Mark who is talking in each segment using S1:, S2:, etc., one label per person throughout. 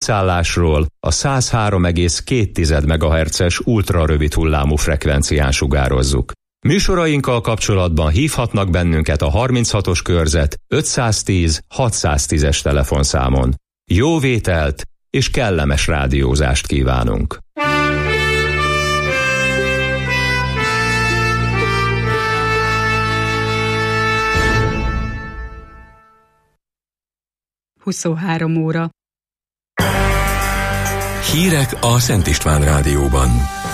S1: útszállásról a 103,2 MHz-es ultrarövid hullámú frekvencián sugározzuk. Műsorainkkal kapcsolatban hívhatnak bennünket a 36-os körzet 510 610-es telefonszámon. Jó vételt és kellemes rádiózást kívánunk!
S2: óra.
S3: Hírek a Szent István Rádióban.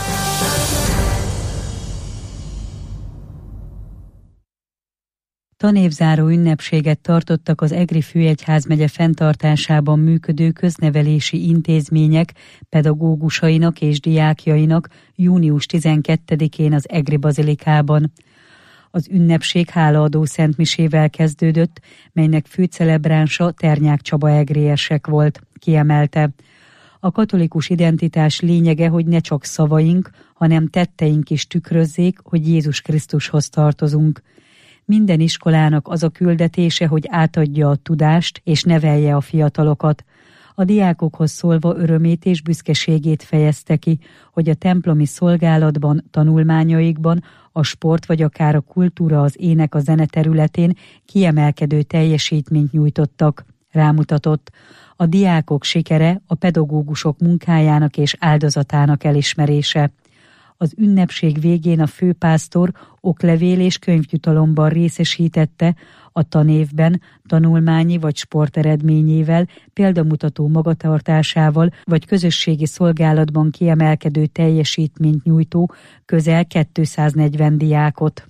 S4: Tanévzáró ünnepséget tartottak az Egri Főegyházmegye fenntartásában működő köznevelési intézmények pedagógusainak és diákjainak június 12-én az Egri Bazilikában. Az ünnepség hálaadó szentmisével kezdődött, melynek főcelebránsa Ternyák Csaba egriesek volt, kiemelte. A katolikus identitás lényege, hogy ne csak szavaink, hanem tetteink is tükrözzék, hogy Jézus Krisztushoz tartozunk. Minden iskolának az a küldetése, hogy átadja a tudást és nevelje a fiatalokat. A diákokhoz szólva örömét és büszkeségét fejezte ki, hogy a templomi szolgálatban, tanulmányaikban, a sport vagy akár a kultúra, az ének, a zene területén kiemelkedő teljesítményt nyújtottak. Rámutatott: a diákok sikere a pedagógusok munkájának és áldozatának elismerése. Az ünnepség végén a főpásztor oklevél és könyvjutalomban részesítette a tanévben tanulmányi vagy sporteredményével, példamutató magatartásával vagy közösségi szolgálatban kiemelkedő teljesítményt nyújtó közel 240 diákot.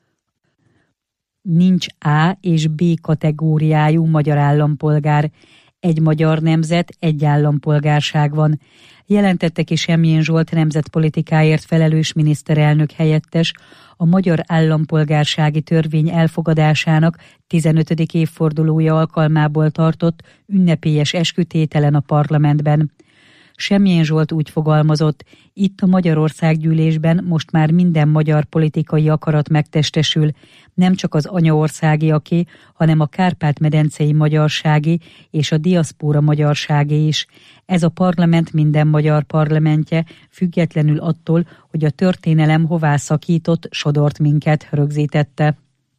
S4: Nincs A és B kategóriájú magyar állampolgár. Egy magyar nemzet, egy állampolgárság van, jelentette ki Semjén Zsolt nemzetpolitikáért felelős miniszterelnök helyettes a magyar állampolgársági törvény elfogadásának 15. évfordulója alkalmából tartott ünnepélyes eskütételen a parlamentben. Semjén Zsolt úgy fogalmazott: itt a Magyarországgyűlésben most már minden magyar politikai akarat megtestesül, nem csak az anyaországiaké, hanem a kárpát-medencei magyarságé és a diaszpóra magyarságé is. Ez a parlament minden magyar parlamentje, függetlenül attól, hogy a történelem hová szakított, sodort minket, rögzítette.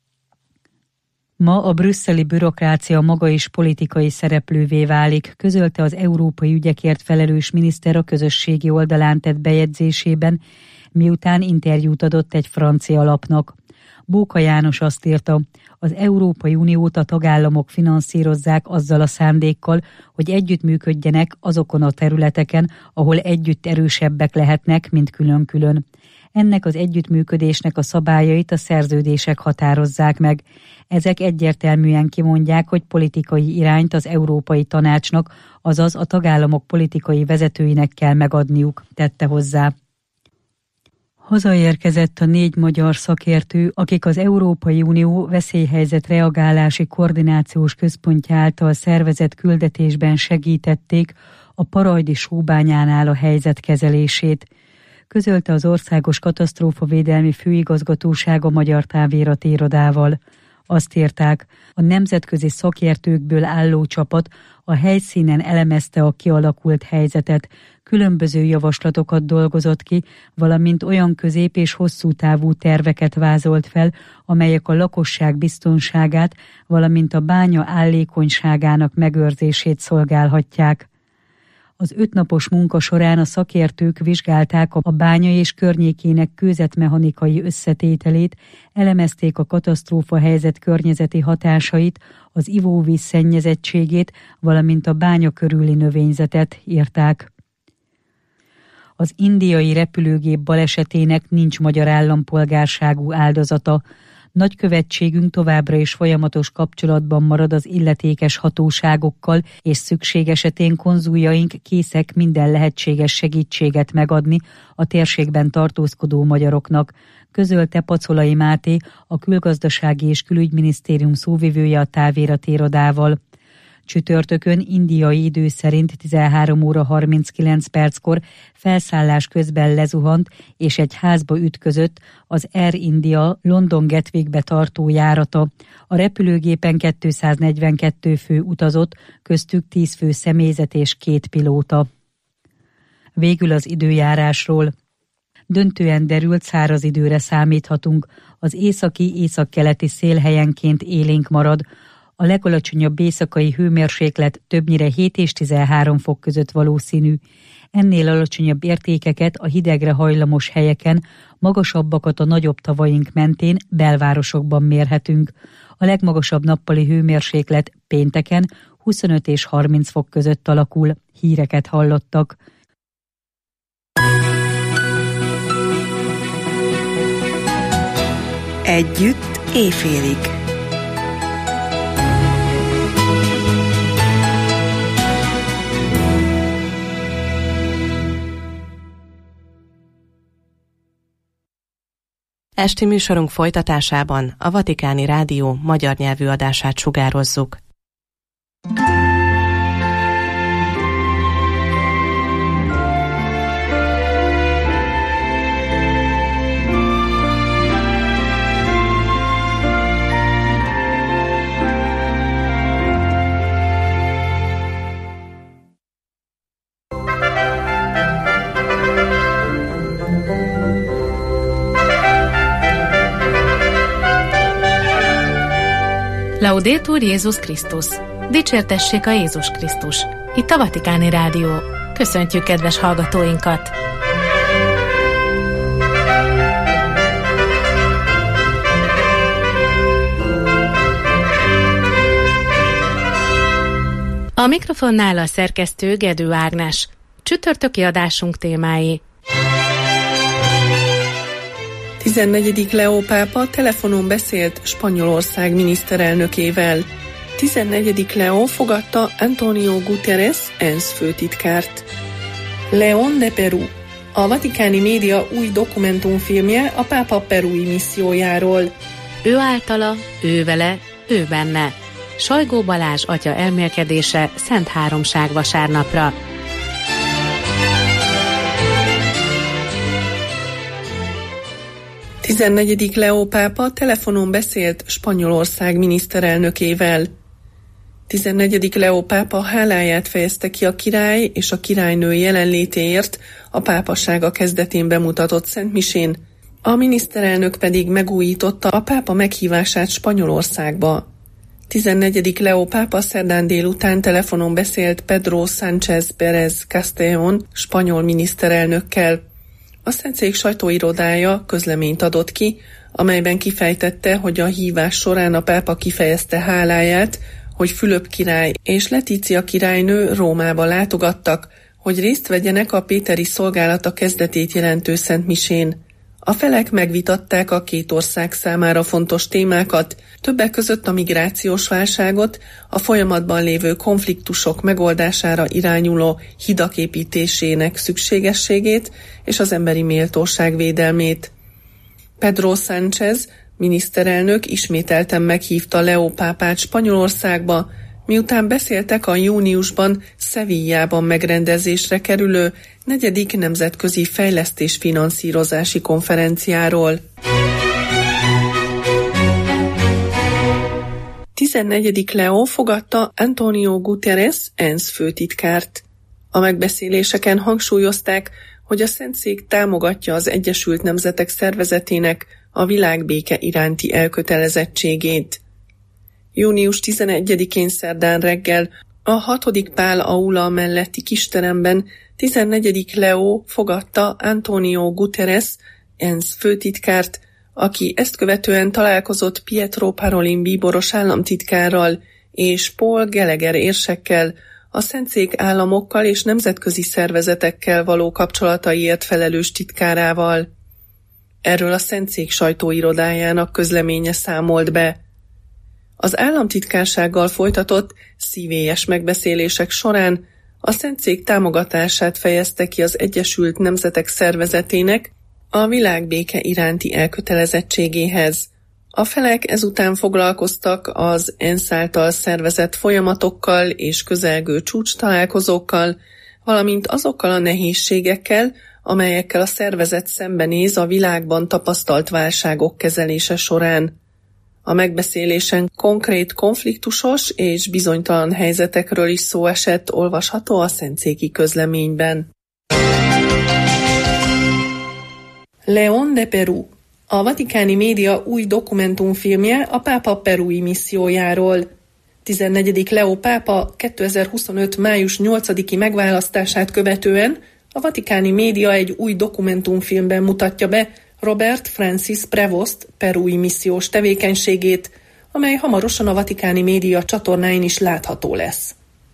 S4: Ma a brüsszeli bürokrácia maga is politikai szereplővé válik, közölte az európai ügyekért felelős miniszter a közösségi oldalán tett bejegyzésében, miután interjút adott egy francia lapnak. Bóka János azt írta: az Európai Uniót a tagállamok finanszírozzák azzal a szándékkal, hogy együttműködjenek azokon a területeken, ahol együtt erősebbek lehetnek, mint külön-külön. Ennek az együttműködésnek a szabályait a szerződések határozzák meg. Ezek egyértelműen kimondják, hogy politikai irányt az Európai Tanácsnak, azaz a tagállamok politikai vezetőinek kell megadniuk, tette hozzá. Hazaérkezett a 4 magyar szakértő, akik az Európai Unió veszélyhelyzet reagálási koordinációs központja által szervezett küldetésben segítették a Parajdi sóbányánál a helyzet kezelését. Közölte az Országos Katasztrófavédelmi Főigazgatóság a Magyar Távirati Irodával. Azt írták: a nemzetközi szakértőkből álló csapat a helyszínen elemezte a kialakult helyzetet, különböző javaslatokat dolgozott ki, valamint olyan közép- és hosszú távú terveket vázolt fel, amelyek a lakosság biztonságát, valamint a bánya állékonyságának megőrzését szolgálhatják. Az 5 napos munka során a szakértők vizsgálták a bánya és környékének kőzetmechanikai összetételét, elemezték a katasztrófa helyzet környezeti hatásait, az ivóvíz szennyezettségét, valamint a bánya körüli növényzetet, írták. Az indiai repülőgép balesetének nincs magyar állampolgárságú áldozata. Nagykövetségünk továbbra is folyamatos kapcsolatban marad az illetékes hatóságokkal, és szükség esetén konzuljaink készek minden lehetséges segítséget megadni a térségben tartózkodó magyaroknak, közölte Pacolai Máté, a Külgazdasági és Külügyminisztérium szóvivője a Távirati Irodával. Csütörtökön indiai idő szerint 13 óra 39 perckor felszállás közben lezuhant és egy házba ütközött az Air India London Gatwickbe tartó járata. A repülőgépen 242 fő utazott, köztük 10 fő személyzet és 2 pilóta. Végül az időjárásról. Döntően derült száraz időre számíthatunk. Az északi-északkeleti szél helyenként élénk marad. A legalacsonyabb éjszakai hőmérséklet többnyire 7 és 13 fok között valószínű. Ennél alacsonyabb értékeket a hidegre hajlamos helyeken, magasabbakat a nagyobb tavaink mentén, belvárosokban mérhetünk. A legmagasabb nappali hőmérséklet pénteken 25 és 30 fok között alakul. Híreket hallottak.
S5: Együtt éjfélig.
S6: Esti műsorunk folytatásában a Vatikáni Rádió magyar nyelvű adását sugározzuk.
S7: Laudetur Jézus Krisztus! Dicsértessék a Jézus Krisztus! Itt a Vatikáni Rádió. Köszöntjük kedves hallgatóinkat! A mikrofonnál a szerkesztő Gedő Ágnes. Csütörtöki adásunk témái.
S8: 14. Leó pápa telefonon beszélt Spanyolország miniszterelnökével. 14. Leó fogadta Antonio Guterres ENSZ főtitkárt. León de Perú. A vatikáni média új dokumentumfilmje a pápa perui missziójáról.
S7: Ő általa, ő vele, ő benne. Sajgó Balázs atya elmélkedése Szent Háromság vasárnapra.
S8: A 14. Leó pápa telefonon beszélt Spanyolország miniszterelnökével. 14. Leó pápa háláját fejezte ki a király és a királynő jelenlétéért a pápasága kezdetén bemutatott szentmisén, a miniszterelnök pedig megújította a pápa meghívását Spanyolországba. 14. Leó pápa szerdán délután telefonon beszélt Pedro Sánchez Pérez Castellón spanyol miniszterelnökkel. A Szentszék sajtóirodája közleményt adott ki, amelyben kifejtette, hogy a hívás során a pápa kifejezte háláját, hogy Fülöp király és Letícia királynő Rómába látogattak, hogy részt vegyenek a péteri szolgálata kezdetét jelentő szentmisén. A felek megvitatták a két ország számára fontos témákat, többek között a migrációs válságot, a folyamatban lévő konfliktusok megoldására irányuló hidak építésének szükségességét és az emberi méltóság védelmét. Pedro Sánchez miniszterelnök ismételten meghívta Leó pápát Spanyolországba, miután beszéltek a júniusban Sevillában megrendezésre kerülő 4. nemzetközi fejlesztés-finanszírozási konferenciáról. 14. Leó fogadta Antonio Guterres ENSZ főtitkárt. A megbeszéléseken hangsúlyozták, hogy a Szentszék támogatja az Egyesült Nemzetek Szervezetének a világbéke iránti elkötelezettségét. Június 11-én szerdán reggel a 6. Pál aula melletti kisteremben 14. Leó fogadta Antonio Guterres ENSZ főtitkárt, aki ezt követően találkozott Pietro Parolin bíboros államtitkárral és Paul Gallagher érsekkel, a Szentszék államokkal és nemzetközi szervezetekkel való kapcsolataiért felelős titkárával. Erről a Szentszék sajtóirodájának közleménye számolt be. Az államtitkársággal folytatott szívélyes megbeszélések során a Szentszék támogatását fejezte ki az Egyesült Nemzetek Szervezetének a világbéke iránti elkötelezettségéhez. A felek ezután foglalkoztak az ENSZ által szervezett folyamatokkal és közelgő csúcstalálkozókkal, valamint azokkal a nehézségekkel, amelyekkel a szervezet szembenéz a világban tapasztalt válságok kezelése során. A megbeszélésen konkrét konfliktusos és bizonytalan helyzetekről is szó esett, olvasható a szentszéki közleményben. León de Perú. A vatikáni média új dokumentumfilmje a pápa perui missziójáról. 14. Leó pápa 2025. május 8-i megválasztását követően a vatikáni média egy új dokumentumfilmben mutatja be Robert Francis Prevost perui missziós tevékenységét, amely hamarosan a vatikáni média csatornáin is látható lesz.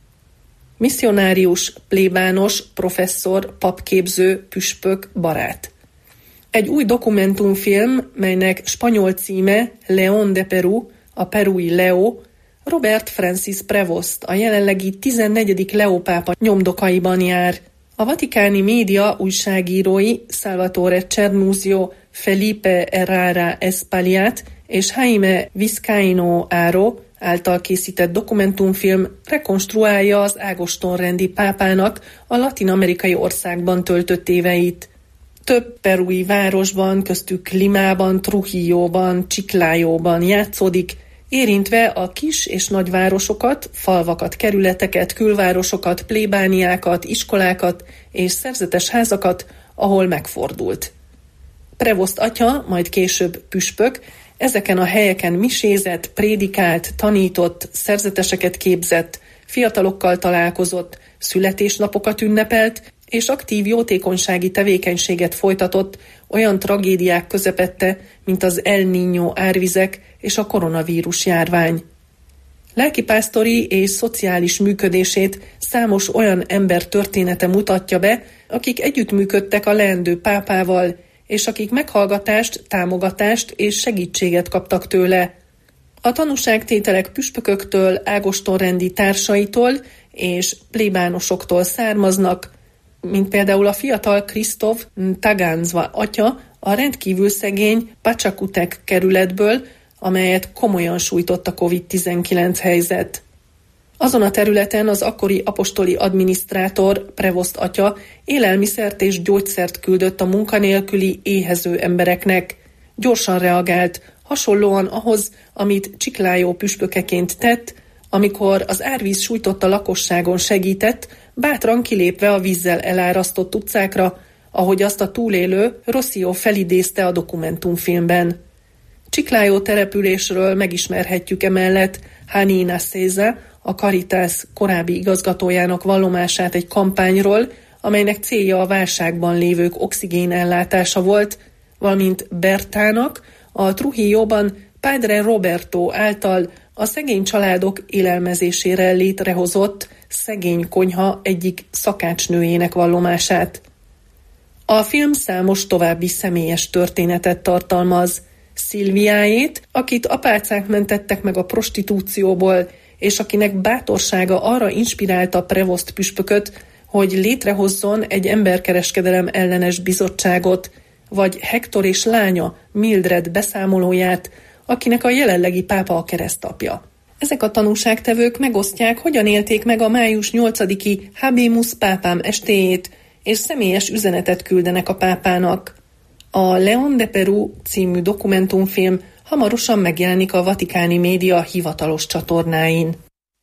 S8: Misszionárius, plébános, professzor, papképző, püspök, barát. Egy új dokumentumfilm, melynek spanyol címe León de Perú, a perui Leo, Robert Francis Prevost, a jelenlegi 14. Leó pápa nyomdokaiban jár. A vatikáni média újságírói Salvatore Cernusio, Felipe Herrera Espaillat és Jaime Vizcaíno Aro által készített dokumentumfilm rekonstruálja az ágostonrendi pápának a latin-amerikai országban töltött éveit. Több perui városban, köztük Limában, Trujillóban, Chiclayoban játszódik, érintve a kis és nagyvárosokat, falvakat, kerületeket, külvárosokat, plébániákat, iskolákat és szerzetes házakat, ahol megfordult. Prevost atya, majd később püspök, ezeken a helyeken misézett, prédikált, tanított, szerzeteseket képzett, fiatalokkal találkozott, születésnapokat ünnepelt, és aktív jótékonysági tevékenységet folytatott olyan tragédiák közepette, mint az El Niño árvizek és a koronavírus járvány. Lelkipásztori és szociális működését számos olyan ember története mutatja be, akik együttműködtek a leendő pápával, és akik meghallgatást, támogatást és segítséget kaptak tőle. A tanúságtételek püspököktől, ágostonrendi társaitól és plébánosoktól származnak, mint például a fiatal Kristóf Taganzva atya a rendkívül szegény Pachacutec kerületből, amelyet komolyan sújtott a COVID-19 helyzet. Azon a területen az akkori apostoli adminisztrátor, Prevost atya élelmiszert és gyógyszert küldött a munkanélküli, éhező embereknek. Gyorsan reagált, hasonlóan ahhoz, amit Chiclayo püspökeként tett, amikor az árvíz sújtotta lakosságon segített, bátran kilépve a vízzel elárasztott utcákra, ahogy azt a túlélő Rossio felidézte a dokumentumfilmben. Chiclayo településről megismerhetjük emellett Hanina César, a Caritas korábbi igazgatójának vallomását egy kampányról, amelynek célja a válságban lévők oxigénellátása volt, valamint Bertának, a Trujillóban Padre Roberto által a szegény családok élelmezésére létrehozott szegény konyha egyik szakácsnőjének vallomását. A film számos további személyes történetet tartalmaz. Szilviájét, akit apácák mentettek meg a prostitúcióból, és akinek bátorsága arra inspirálta Prevost püspököt, hogy létrehozzon egy emberkereskedelem ellenes bizottságot, vagy Hector és lánya Mildred beszámolóját, akinek a jelenlegi pápa a keresztapja. Ezek a tanúságtevők megosztják, hogyan élték meg a május 8-i Habemus pápám estéjét, és személyes üzenetet küldenek a pápának. A León de Perú című dokumentumfilm hamarosan megjelenik a vatikáni média hivatalos csatornáin.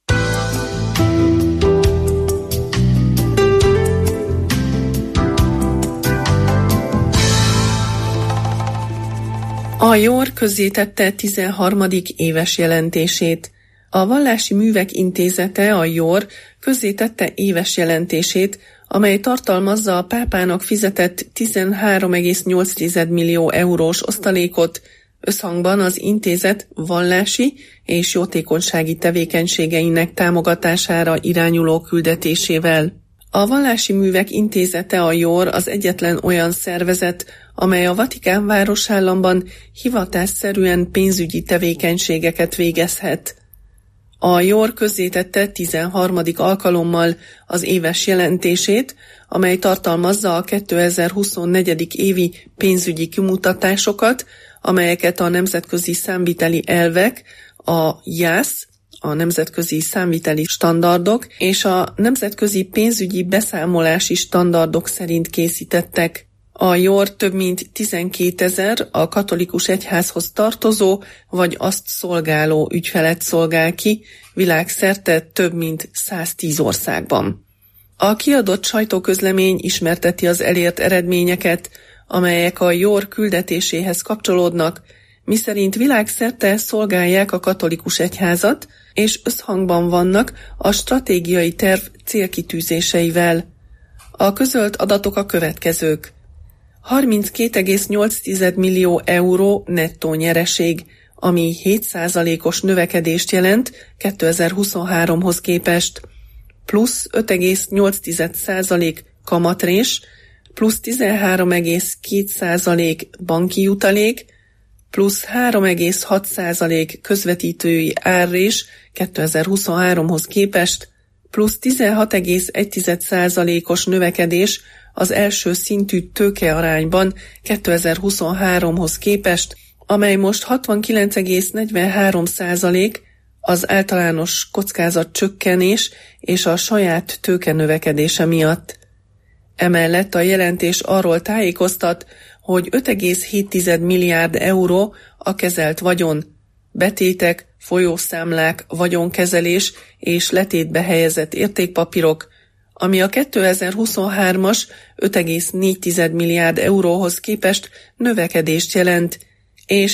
S8: A JOR közzétette 13. éves jelentését. A Vallási Művek Intézete, a JOR közzétette éves jelentését, amely tartalmazza a pápának fizetett 13,8 millió eurós osztalékot, összhangban az intézet vallási és jótékonysági tevékenységeinek támogatására irányuló küldetésével. A Vallási Művek Intézete, a JOR az egyetlen olyan szervezet, amely a Vatikán városállamban hivatásszerűen pénzügyi tevékenységeket végezhet. A JOR közzétette 13. alkalommal az éves jelentését, amely tartalmazza a 2024. évi pénzügyi kimutatásokat, amelyeket a nemzetközi számviteli elvek, a JASZ, a nemzetközi számviteli standardok és a nemzetközi pénzügyi beszámolási standardok szerint készítettek. A JOR több mint 12 000 a katolikus egyházhoz tartozó vagy azt szolgáló ügyfelet szolgál ki világszerte több mint 110 országban. A kiadott sajtóközlemény ismerteti az elért eredményeket, amelyek a JOR küldetéséhez kapcsolódnak, miszerint világszerte szolgálják a katolikus egyházat, és összhangban vannak a stratégiai terv célkitűzéseivel. A közölt adatok a következők. 32,8 millió euró nettó nyereség, ami 7%-os növekedést jelent 2023-hoz képest, plusz 5,8% kamatrés, plusz 13,2% banki jutalék, plusz 3,6% közvetítői árrés 2023-hoz képest, plusz 16,1%-os növekedés az első szintű tőkearányban 2023-hoz képest, amely most 69,43%, az általános kockázat csökkenés és a saját tőke növekedése miatt. Emellett a jelentés arról tájékoztat, hogy 5,7 milliárd euró a kezelt vagyon, betétek, folyószámlák, vagyonkezelés és letétbe helyezett értékpapírok, ami a 2023-as 5,4 milliárd euróhoz képest növekedést jelent, és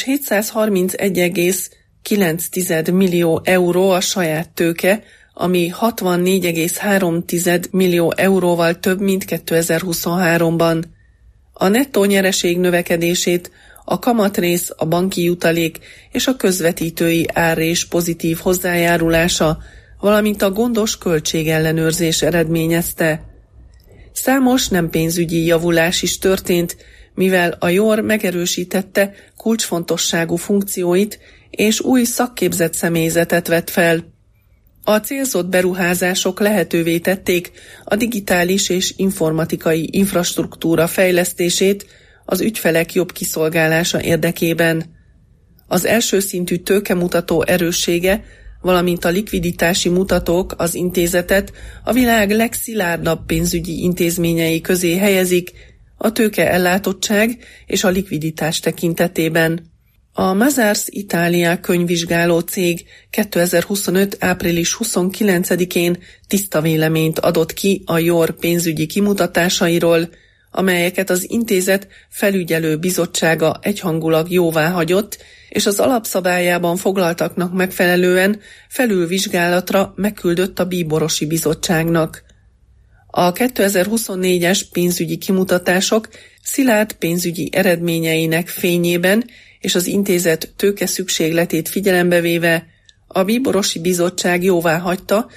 S8: 731,9 millió euró a saját tőke, ami 64,3 millió euróval több, mint 2023-ban. A nettó nyereség növekedését a kamatrész, a banki jutalék és a közvetítői árrés pozitív hozzájárulása, valamint a gondos költségellenőrzés eredményezte. Számos nem pénzügyi javulás is történt, mivel a JOR megerősítette kulcsfontosságú funkcióit és új szakképzett személyzetet vett fel. A célzott beruházások lehetővé tették a digitális és informatikai infrastruktúra fejlesztését az ügyfelek jobb kiszolgálása érdekében. Az első szintű tőkemutató erőssége, valamint a likviditási mutatók az intézetet a világ legszilárdabb pénzügyi intézményei közé helyezik a tőke ellátottság és a likviditás tekintetében. A Mazars Italia könyvvizsgáló cég 2025. április 29-én tiszta véleményt adott ki a JOR pénzügyi kimutatásairól, amelyeket az intézet felügyelő bizottsága egyhangulag jóváhagyott, és az alapszabályában foglaltaknak megfelelően felülvizsgálatra megküldött a Bíborosi Bizottságnak. A 2024-es pénzügyi kimutatások szilárd pénzügyi eredményeinek fényében és az intézet tőke szükségletét figyelembe véve a Bíborosi Bizottság jóváhagyta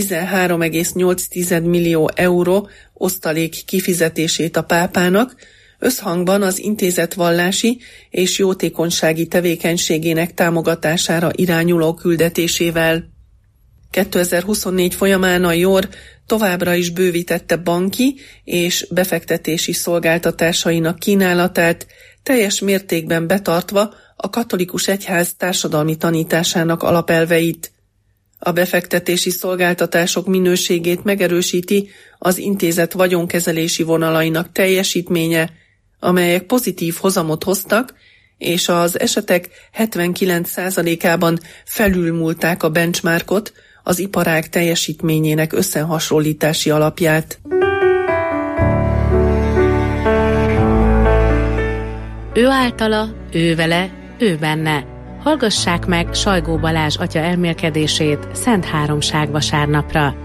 S8: 13,8 millió euró osztalék kifizetését a pápának, összhangban az intézet vallási és jótékonysági tevékenységének támogatására irányuló küldetésével. 2024 folyamán a JOR továbbra is bővítette banki és befektetési szolgáltatásainak kínálatát, teljes mértékben betartva a katolikus egyház társadalmi tanításának alapelveit. A befektetési szolgáltatások minőségét megerősíti az intézet vagyonkezelési vonalainak teljesítménye, amelyek pozitív hozamot hoztak, és az esetek 79%-ában felülmúlták a benchmarkot, az iparág teljesítményének összehasonlítási alapját.
S7: Ő általa, ő vele, ő benne. Hallgassák meg Sajgó Balázs atya elmélkedését Szent Háromság vasárnapra.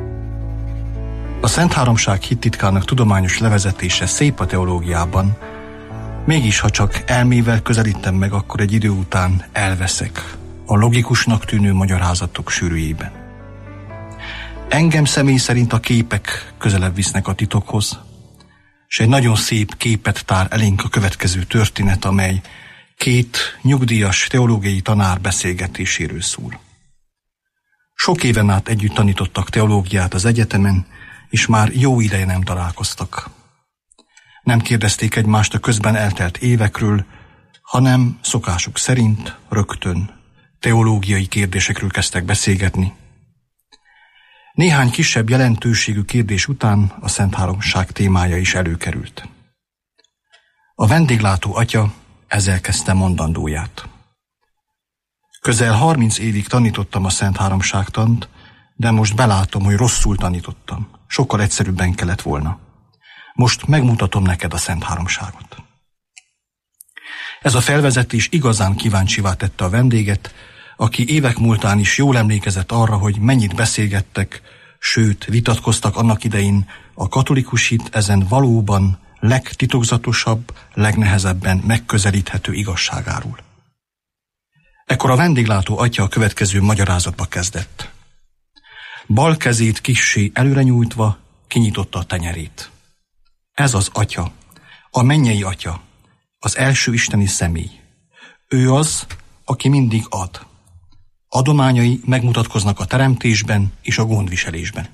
S9: A Szent Háromság hittitkának tudományos levezetése szép a teológiában, mégis ha csak elmével közelítem meg, akkor egy idő után elveszek a logikusnak tűnő magyarázatok sűrűjében. Engem személy szerint a képek közelebb visznek a titokhoz, és egy nagyon szép képet tár elénk a következő történet, amely két nyugdíjas teológiai tanár beszélgetéséről szól. Sok éven át együtt tanítottak teológiát az egyetemen, és már jó ideje nem találkoztak. Nem kérdezték egymást a közben eltelt évekről, hanem szokásuk szerint rögtön teológiai kérdésekről kezdtek beszélgetni. Néhány kisebb jelentőségű kérdés után a Szent Háromság témája is előkerült. A vendéglátó atya ezzel kezdte mondandóját. Közel 30 évig tanítottam a Szent Háromságtant, de most belátom, hogy rosszul tanítottam. Sokkal egyszerűbben kellett volna. Most megmutatom neked a Szent Háromságot. Ez a felvezetés igazán kíváncsivá tette a vendéget, aki évek múltán is jól emlékezett arra, hogy mennyit beszélgettek, sőt, vitatkoztak annak idején a katolikus hit ezen valóban legtitokzatosabb, legnehezebben megközelíthető igazságáról. Ekkor a vendéglátó atya a következő magyarázatba kezdett. Bal kezét kissé előre nyújtva kinyitotta a tenyerét. Ez az atya, a mennyei atya, az első isteni személy. Ő az, aki mindig ad. Adományai megmutatkoznak a teremtésben és a gondviselésben.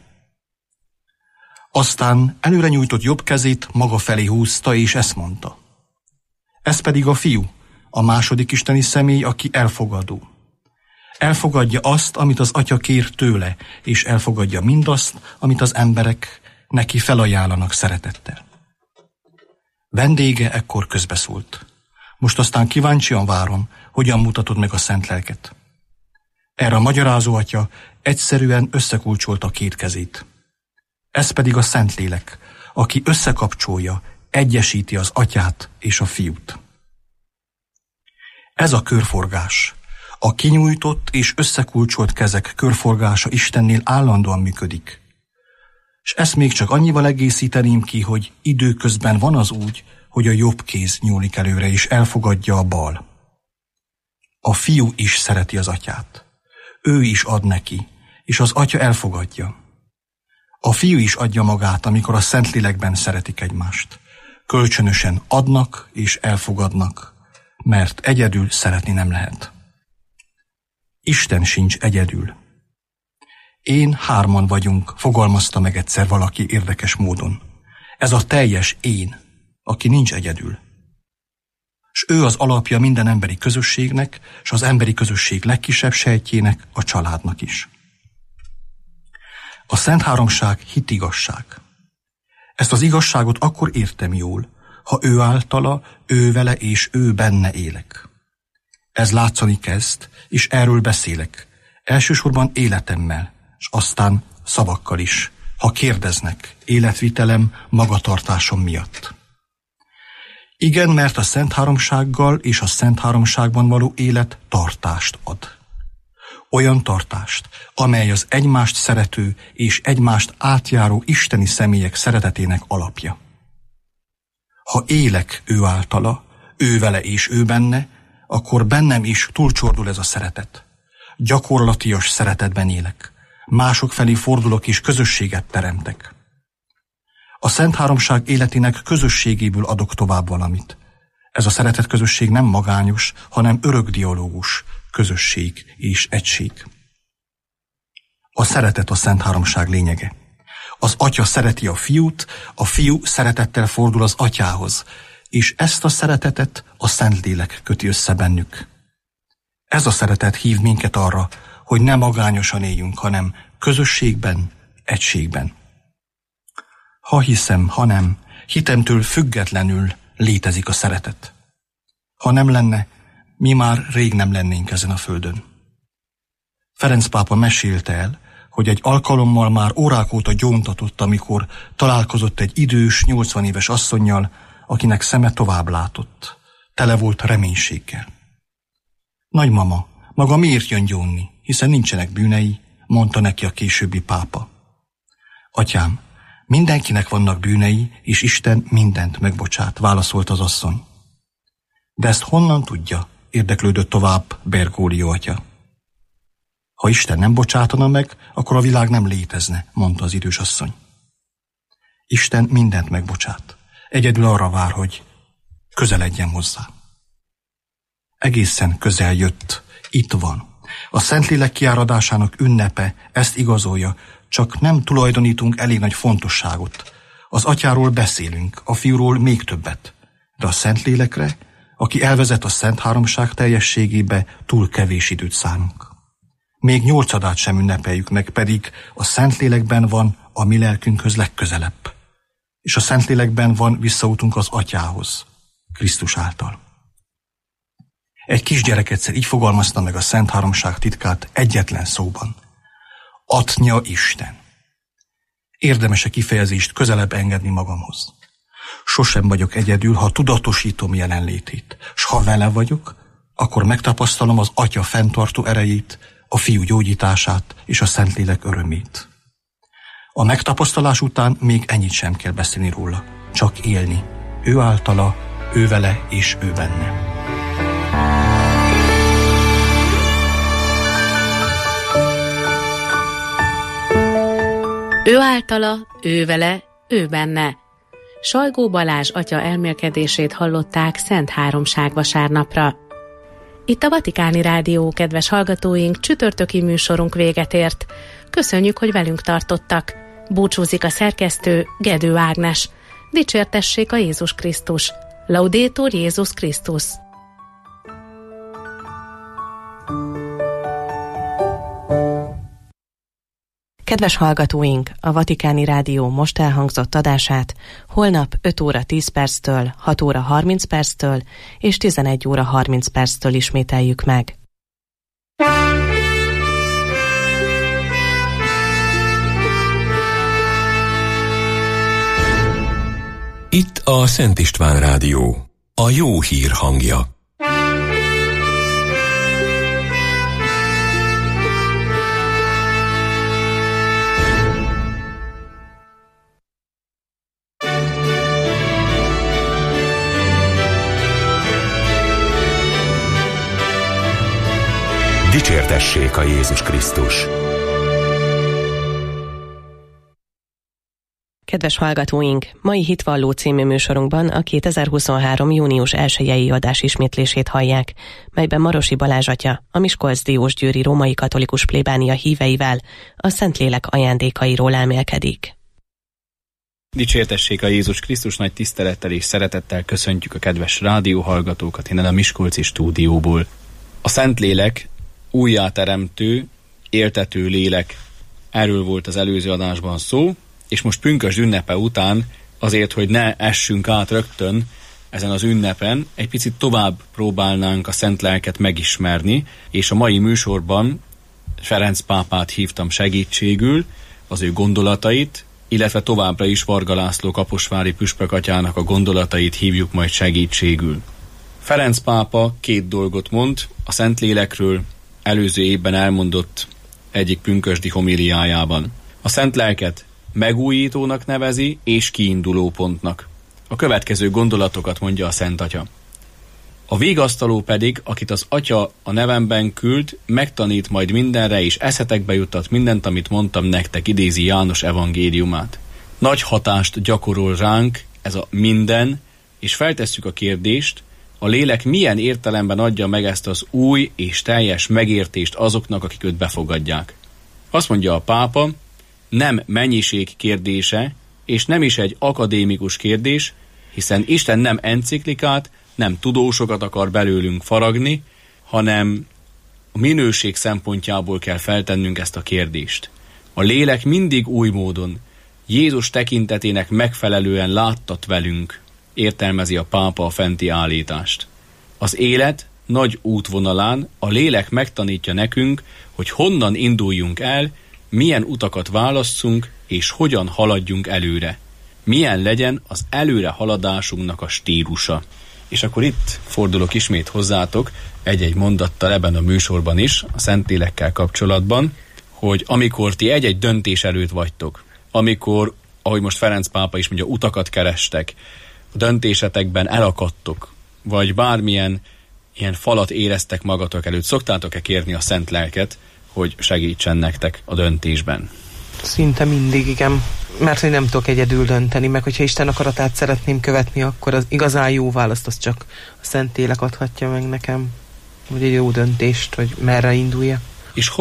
S9: Aztán előre nyújtott jobb kezét maga felé húzta, és ezt mondta. Ez pedig a fiú, a második isteni személy, aki elfogadó. Elfogadja azt, amit az atya kér tőle, és elfogadja mindazt, amit az emberek neki felajánlanak szeretettel. Vendége ekkor közbeszólt. Most aztán kíváncsian várom, hogyan mutatod meg a szent lelket. Erre a magyarázó atya egyszerűen összekulcsolta két kezét. Ez pedig a Szentlélek, aki összekapcsolja, egyesíti az atyát és a fiút. Ez a körforgás, a kinyújtott és összekulcsolt kezek körforgása Istennél állandóan működik. És ezt még csak annyival egészíteném ki, hogy időközben van az úgy, hogy a jobb kéz nyúlik előre és elfogadja a bal. A fiú is szereti az atyát. Ő is ad neki, és az atya elfogadja. A fiú is adja magát, amikor a Szentlélekben szeretik egymást. Kölcsönösen adnak és elfogadnak, mert egyedül szeretni nem lehet. Isten sincs egyedül. Én hárman vagyunk, fogalmazta meg egyszer valaki érdekes módon. Ez a teljes én, aki nincs egyedül. És ő az alapja minden emberi közösségnek, és az emberi közösség legkisebb sejtjének, a családnak is. A Szent Háromság hitigazság. Ezt az igazságot akkor értem jól, ha ő általa, ő vele és ő benne élek. Ez látszani kezd, és erről beszélek. Elsősorban életemmel, és aztán szavakkal is, ha kérdeznek, életvitelem, magatartásom miatt. Igen, mert a Szent Háromsággal és a Szent Háromságban való élet tartást ad. Olyan tartást, amely az egymást szerető és egymást átjáró isteni személyek szeretetének alapja. Ha élek ő általa, ő vele és ő benne, akkor bennem is túlcsordul ez a szeretet. Gyakorlatias szeretetben élek. Mások felé fordulok és közösséget teremtek. A Szent Háromság életének közösségéből adok tovább valamit. Ez a szeretet közösség nem magányos, hanem örök dialógus, közösség és egység. A szeretet a Szent Háromság lényege. Az atya szereti a fiút, a fiú szeretettel fordul az atyához, és ezt a szeretetet a Szentlélek köti össze bennük. Ez a szeretet hív minket arra, hogy ne magányosan éljünk, hanem közösségben, egységben. Ha hiszem, ha nem, hitemtől függetlenül létezik a szeretet. Ha nem lenne, mi már rég nem lennénk ezen a földön. Ferenc pápa mesélte el, hogy egy alkalommal már órák óta gyóntatott, amikor találkozott egy idős, 80 éves asszonnyal, akinek szeme tovább látott. Tele volt reménységgel. Nagymama, maga miért jön gyónni, hiszen nincsenek bűnei, mondta neki a későbbi pápa. Atyám, mindenkinek vannak bűnei, és Isten mindent megbocsát, válaszolt az asszony. De ezt honnan tudja? Érdeklődött tovább Bergoglio atya. Ha Isten nem bocsátana meg, akkor a világ nem létezne, mondta az idős asszony. Isten mindent megbocsát. Egyedül arra vár, hogy közeledjen hozzá. Egészen közel jött, itt van. A Szentlélek kiáradásának ünnepe ezt igazolja, csak nem tulajdonítunk elég nagy fontosságot. Az atyáról beszélünk, a fiúról még többet, de a Szentlélekre, aki elvezet a Szent Háromság teljességébe, túl kevés időt szánunk. Még 8-adát sem ünnepeljük meg, pedig a Szentlélekben van a mi lelkünkhöz legközelebb, és a Szentlélekben van visszautunk az Atyához, Krisztus által. Egy kisgyerek egyszer így fogalmazta meg a Szent Háromság titkát egyetlen szóban. Atya Isten. Érdemes a kifejezést közelebb engedni magamhoz. Sosem vagyok egyedül, ha tudatosítom jelenlétét, s ha vele vagyok, akkor megtapasztalom az Atya fenntartó erejét, a Fiú gyógyítását és a Szentlélek örömét. A megtapasztalás után még ennyit sem kell beszélni róla, csak élni. Ő általa, ő vele és ő benne.
S7: Ő általa, ő vele, ő benne. Salgó Balázs atya elmélkedését hallották Szent Háromság vasárnapra. Itt a Vatikáni Rádió, kedves hallgatóink, csütörtöki műsorunk véget ért. Köszönjük, hogy velünk tartottak. Búcsúzik a szerkesztő, Gedő Ágnes. Dicsértessék a Jézus Krisztus. Laudetur Jézus Krisztus.
S6: Kedves hallgatóink, a Vatikáni Rádió most elhangzott adását holnap 5 óra 10 perctől, 6 óra 30 perctől és 11 óra 30 perctől ismételjük meg.
S3: Itt a Szent István Rádió, a jó hír hangja.
S1: Dicsértessék a Jézus Krisztus!
S6: Kedves hallgatóink, mai Hitvalló című műsorunkban a 2023. június 1-i adás ismétlését hallják, melyben Marosi Balázs atya, a Miskolc-Diósgyőri római katolikus plébánia híveivel a Szentlélek ajándékairól elmélkedik.
S10: Dicsértessék a Jézus Krisztus, nagy tisztelettel és szeretettel köszöntjük a kedves rádióhallgatókat innen a Miskolci stúdióból. A Szentlélek újjáteremtő, éltető lélek. Erről volt az előző adásban szó, és most pünkösd ünnepe után, azért, hogy ne essünk át rögtön ezen az ünnepen, egy picit tovább próbálnánk a Szent Lelket megismerni, és a mai műsorban Ferenc pápát hívtam segítségül, az ő gondolatait, illetve továbbra is Varga László kaposvári püspök atyának a gondolatait hívjuk majd segítségül. Ferenc pápa 2 dolgot mond a Szentlélekről, előző évben elmondott egyik pünkösdi homiliájában. A Szent Lelket megújítónak nevezi és kiinduló pontnak. A következő gondolatokat mondja a Szent Atya. A vigasztaló pedig, akit az Atya a nevemben küld, megtanít majd mindenre, és eszetekbe juttat mindent, amit mondtam nektek, idézi János evangéliumát. Nagy hatást gyakorol ránk ez a minden, és feltesszük a kérdést, a lélek milyen értelemben adja meg ezt az új és teljes megértést azoknak, akik őt befogadják. Azt mondja a pápa, nem mennyiség kérdése, és nem is egy akadémikus kérdés, hiszen Isten nem enciklikát, nem tudósokat akar belőlünk faragni, hanem a minőség szempontjából kell feltennünk ezt a kérdést. A lélek mindig új módon, Jézus tekintetének megfelelően láttat velünk, értelmezi a pápa a fenti állítást. Az élet nagy útvonalán a lélek megtanítja nekünk, hogy honnan induljunk el, milyen utakat válasszunk, és hogyan haladjunk előre. Milyen legyen az előre haladásunknak a stílusa. És akkor itt fordulok ismét hozzátok egy-egy mondattal ebben a műsorban is, a Szentlélekkel kapcsolatban, hogy amikor ti egy-egy döntés előtt vagytok, amikor, ahogy most Ferenc pápa is mondja, utakat kerestek, a döntésetekben elakadtok, vagy bármilyen ilyen falat éreztek magatok előtt, szoktátok-e kérni a Szent Lelket, hogy segítsen nektek a döntésben?
S11: Szinte mindig, igen. Mert hogy nem tudok egyedül dönteni, meg hogyha Isten akaratát szeretném követni, akkor az igazán jó választ az csak a Szentlélek adhatja meg nekem, hogy egy jó döntést, hogy merre indulja.
S10: És hogy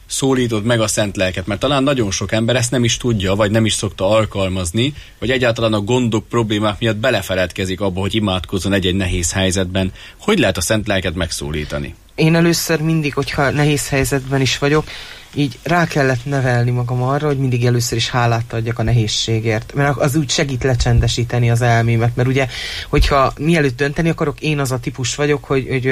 S10: szólítod meg a szent lelket, mert talán nagyon sok ember ezt nem is tudja, vagy nem is szokta alkalmazni, vagy egyáltalán a gondok, problémák miatt belefeledkezik abba, hogy imádkozzon egy-egy nehéz helyzetben. Hogy lehet a szent lelket megszólítani?
S11: Én először mindig, hogyha nehéz helyzetben is vagyok, így rá kellett nevelni magam arra, hogy mindig először is hálát adjak a nehézségért. Mert az úgy segít lecsendesíteni az elmémet. Mert ugye, hogyha mielőtt dönteni akarok, én az a típus vagyok, hogy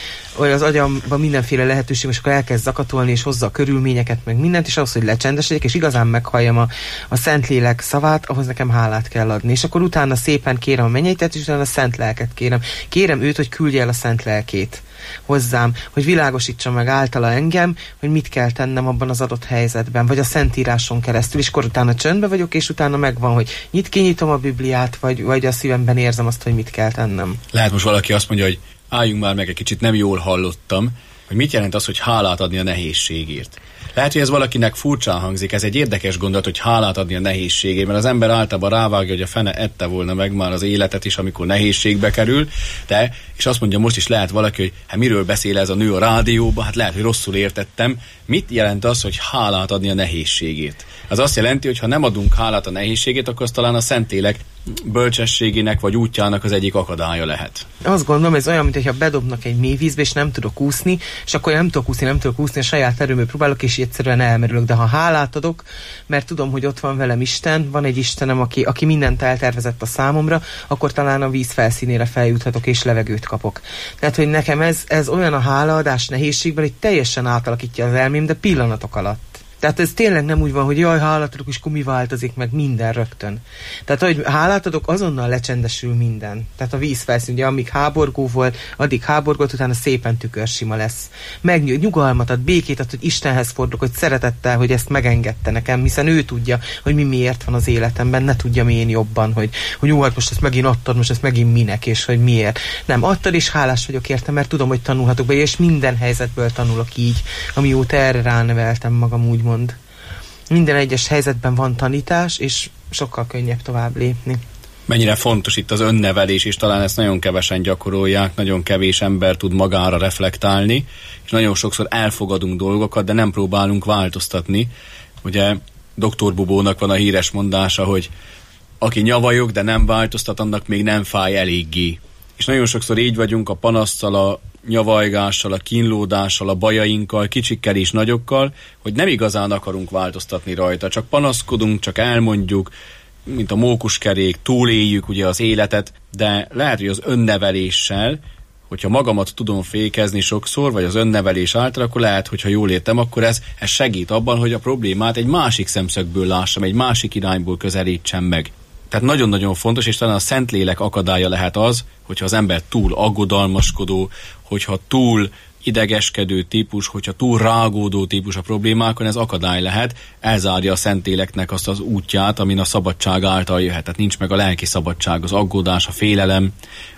S11: az agyamban mindenféle lehetőség, és akkor elkezd zakatolni, és hozza a körülményeket, meg mindent, és ahhoz, hogy lecsendesedjek, és igazán meghalljam a Szentlélek szavát, ahhoz nekem hálát kell adni. És akkor utána szépen kérem a mennyeitet, és utána a szent lelket kérem. Kérem őt, hogy küldje el a szent lelkét hozzám, hogy világosítsa meg általa engem, hogy mit kell tennem abban az adott helyzetben, vagy a Szentíráson keresztül, és akkor utána csöndbe vagyok, és utána megvan, hogy kinyitom a Bibliát, vagy a szívemben érzem azt, hogy mit kell tennem.
S10: Lehet most valaki azt mondja, hogy álljunk már meg egy kicsit, nem jól hallottam, hogy mit jelent az, hogy hálát adni a nehézségért. Lehet, hogy ez valakinek furcsán hangzik, ez egy érdekes gondolat, hogy hálát adni a nehézségért, mert az ember általában rávágja, hogy a fene ette volna meg már az életet is, amikor nehézségbe kerül, és azt mondja most is lehet valaki, hogy hát miről beszél ez a nő a rádióban, hát lehet, hogy rosszul értettem. Mit jelent az, hogy hálát adni a nehézségért? Az azt jelenti, hogy ha nem adunk hálát a nehézségét, akkor az talán a Szentlélek bölcsességének vagy útjának az egyik akadálya lehet.
S11: Azt gondolom, ez olyan, mintha bedobnak egy mély vízbe, és nem tudok úszni, és akkor nem tudok úszni, a saját erőmről próbálok, és egyszerűen elmerülök. De ha hálát adok, mert tudom, hogy ott van velem Isten, van egy Istenem, aki mindent eltervezett a számomra, akkor talán a víz felszínére feljuthatok, és levegőt kapok. Tehát, hogy nekem ez olyan a hálaadás nehézségben, hogy teljesen átalakítja az elmém, de pillanatok alatt. Tehát ez tényleg nem úgy van, hogy jaj, hálát adok, és akkor mi változik meg minden rögtön. Tehát, hogy hálát adok, azonnal lecsendesül minden. Tehát a vízfelszín, ugye amíg háborgó volt, addig háborgott, utána szépen tükörsima lesz. Nyugalmat ad, békét ad, hogy Istenhez fordulok, hogy szeretettel, hogy ezt megengedte nekem, hiszen ő tudja, hogy mi miért van az életemben, ne tudjam én jobban, hogy jó, hát most ezt megint adtad, most ezt megint minek, és hogy miért. Nem, adtad, és hálás vagyok érte, mert tudom, hogy tanulhatok be, és minden helyzetből tanulok így, amióta erre ráneveltem magam, úgy mond. Minden egyes helyzetben van tanítás, és sokkal könnyebb tovább lépni.
S10: Mennyire fontos itt az önnevelés, és talán ezt nagyon kevesen gyakorolják, nagyon kevés ember tud magára reflektálni, és nagyon sokszor elfogadunk dolgokat, de nem próbálunk változtatni. Ugye Dr. Bubónak van a híres mondása, hogy aki nyavajog, de nem változtat, annak még nem fáj eléggé. És nagyon sokszor így vagyunk a panasszal, a nyavajgással, a kínlódással, a bajainkkal, kicsikkel és nagyokkal, hogy nem igazán akarunk változtatni rajta, csak panaszkodunk, csak elmondjuk, mint a mókuskerék, túléljük ugye az életet, de lehet, hogy az önneveléssel, hogyha magamat tudom fékezni sokszor, vagy az önnevelés által, akkor lehet, hogyha jól értem, akkor ez segít abban, hogy a problémát egy másik szemszögből lássam, egy másik irányból közelítsem meg. Tehát nagyon-nagyon fontos, és talán a Szentlélek akadálya lehet az, hogyha az ember túl aggodalmaskodó, hogyha túl idegeskedő típus, hogyha túl rágódó típus a problémákon, ez akadály lehet, elzárja a Szentléleknek azt az útját, amin a szabadság által jöhet. Tehát nincs meg a lelki szabadság, az aggódás, a félelem,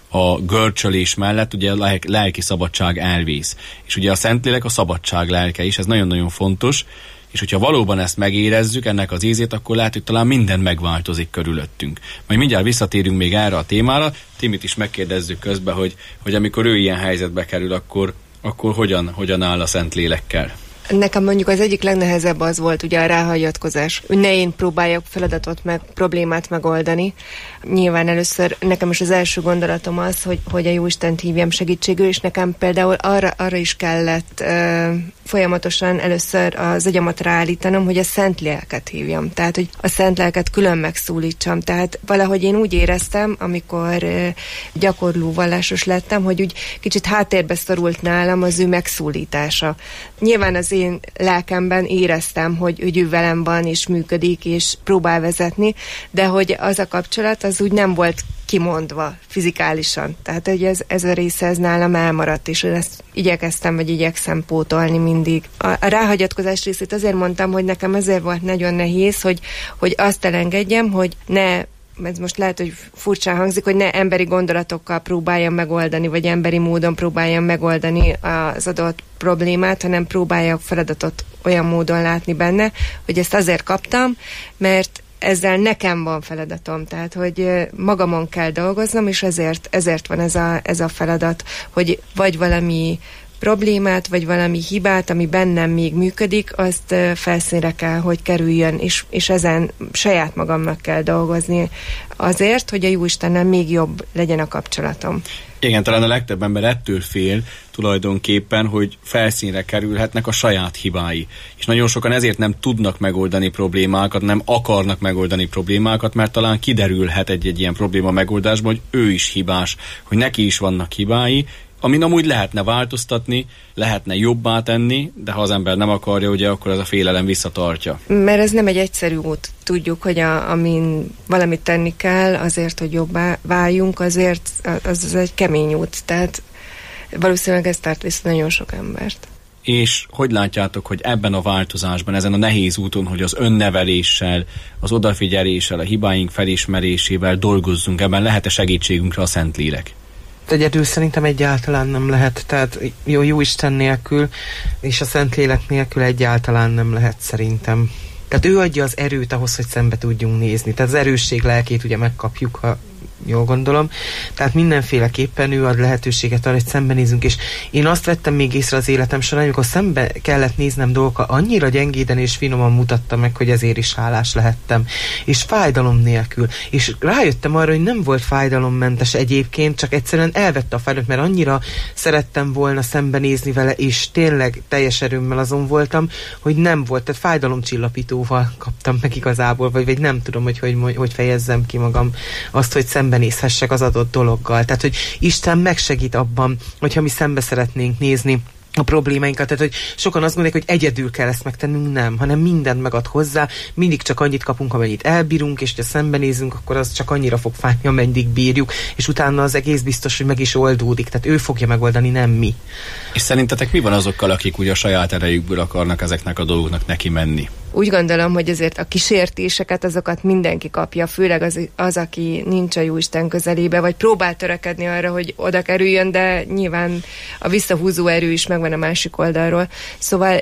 S10: a görcsölés mellett ugye a lelki szabadság elvész. És ugye a Szentlélek a szabadság lelke is, ez nagyon-nagyon fontos, és hogyha valóban ezt megérezzük, ennek az ízét, akkor lehet, hogy talán minden megváltozik körülöttünk. Majd mindjárt visszatérünk még erre a témára, Timit is megkérdezzük közben, hogy amikor ő ilyen helyzetbe kerül, akkor hogyan áll a Szentlélekkel?
S12: Nekem mondjuk az egyik legnehezebb az volt ugye a ráhagyatkozás, hogy ne én próbáljak feladatot problémát megoldani. Nyilván először nekem is az első gondolatom az, hogy a Jóistent hívjam segítségül, és nekem például arra is kellett folyamatosan először az agyamat ráállítanom, hogy a Szentlélket hívjam. Tehát, hogy a Szentlélket külön megszólítsam. Tehát valahogy én úgy éreztem, amikor gyakorló vallásos lettem, hogy úgy kicsit háttérbe szorult nálam az ő megszólítása. Nyilván az én lelkemben éreztem, hogy ő velem van, és működik, és próbál vezetni, de hogy az a kapcsolat, az úgy nem volt kimondva fizikálisan. Tehát, hogy ez a része ez nálam elmaradt, és ezt igyekszem pótolni mindig. A ráhagyatkozás részét azért mondtam, hogy nekem ezért volt nagyon nehéz, hogy azt elengedjem, hogy ne, ez most lehet, hogy furcsán hangzik, hogy ne emberi gondolatokkal próbáljam megoldani, vagy emberi módon próbáljam megoldani az adott problémát, hanem próbáljak feladatot olyan módon látni benne, hogy ezt azért kaptam, mert ezzel nekem van feladatom, tehát, hogy magamon kell dolgoznom, és ezért van ez a feladat, hogy vagy valami problémát, vagy valami hibát, ami bennem még működik, azt felszínre kell, hogy kerüljön, és ezen saját magamnak kell dolgozni azért, hogy a Jóistennel még jobb legyen a kapcsolatom.
S10: Igen, talán a legtöbb ember ettől fél tulajdonképpen, hogy felszínre kerülhetnek a saját hibái. És nagyon sokan ezért nem tudnak megoldani problémákat, nem akarnak megoldani problémákat, mert talán kiderülhet egy ilyen probléma megoldásban, hogy ő is hibás, hogy neki is vannak hibái, amin amúgy lehetne változtatni, lehetne jobbá tenni, de ha az ember nem akarja, ugye akkor az a félelem visszatartja.
S12: Mert ez nem egy egyszerű út. Tudjuk, hogy amin valamit tenni kell azért, hogy jobbá váljunk, azért az egy kemény út. Tehát valószínűleg ez tart vissza nagyon sok embert.
S10: És hogy látjátok, hogy ebben a változásban, ezen a nehéz úton, hogy az önneveléssel, az odafigyeléssel, a hibáink felismerésével dolgozzunk, ebben lehet-e segítségünkre a Szentlélek?
S11: Egyedül szerintem egyáltalán nem lehet, tehát jó Isten nélkül és a Szentlélek nélkül egyáltalán nem lehet szerintem. Tehát ő adja az erőt ahhoz, hogy szembe tudjunk nézni. Tehát az erősség lelkét ugye megkapjuk, ha jól gondolom. Tehát mindenféleképpen ő ad lehetőséget arra, hogy szembenézünk, és én azt vettem még észre az életem során, amikor szembe kellett néznem dolgokat, annyira gyengéden és finoman mutatta meg, hogy ezért is hálás lehettem. És fájdalom nélkül. És rájöttem arra, hogy nem volt fájdalommentes egyébként, csak egyszerűen elvette a fájdalmat, mert annyira szerettem volna szembenézni vele, és tényleg teljes erőmmel azon voltam, hogy nem volt, tehát fájdalomcsillapítóval kaptam meg igazából, vagy nem tudom, hogy fejezzem ki magam azt, hogy szembenézhessek az adott dologgal. Tehát, hogy Isten megsegít abban, hogyha mi szembe szeretnénk nézni a problémáinkat. Tehát, hogy sokan azt gondolják, hogy egyedül kell ezt megtennünk, nem, hanem mindent megad hozzá, mindig csak annyit kapunk, amennyit elbírunk, és ha szembenézünk, akkor az csak annyira fog fájni, ameddig bírjuk, és utána az egész biztos, hogy meg is oldódik. Tehát ő fogja megoldani, nem mi. És
S10: szerintetek mi van azokkal, akik ugye a saját erejükből akarnak ezeknek a dolgoknak neki menni?
S12: Úgy gondolom, hogy azért a kísértéseket azokat mindenki kapja, főleg az, aki nincs a Jóisten közelébe, vagy próbál törekedni arra, hogy oda kerüljön, de nyilván a visszahúzó erő is megvan a másik oldalról. Szóval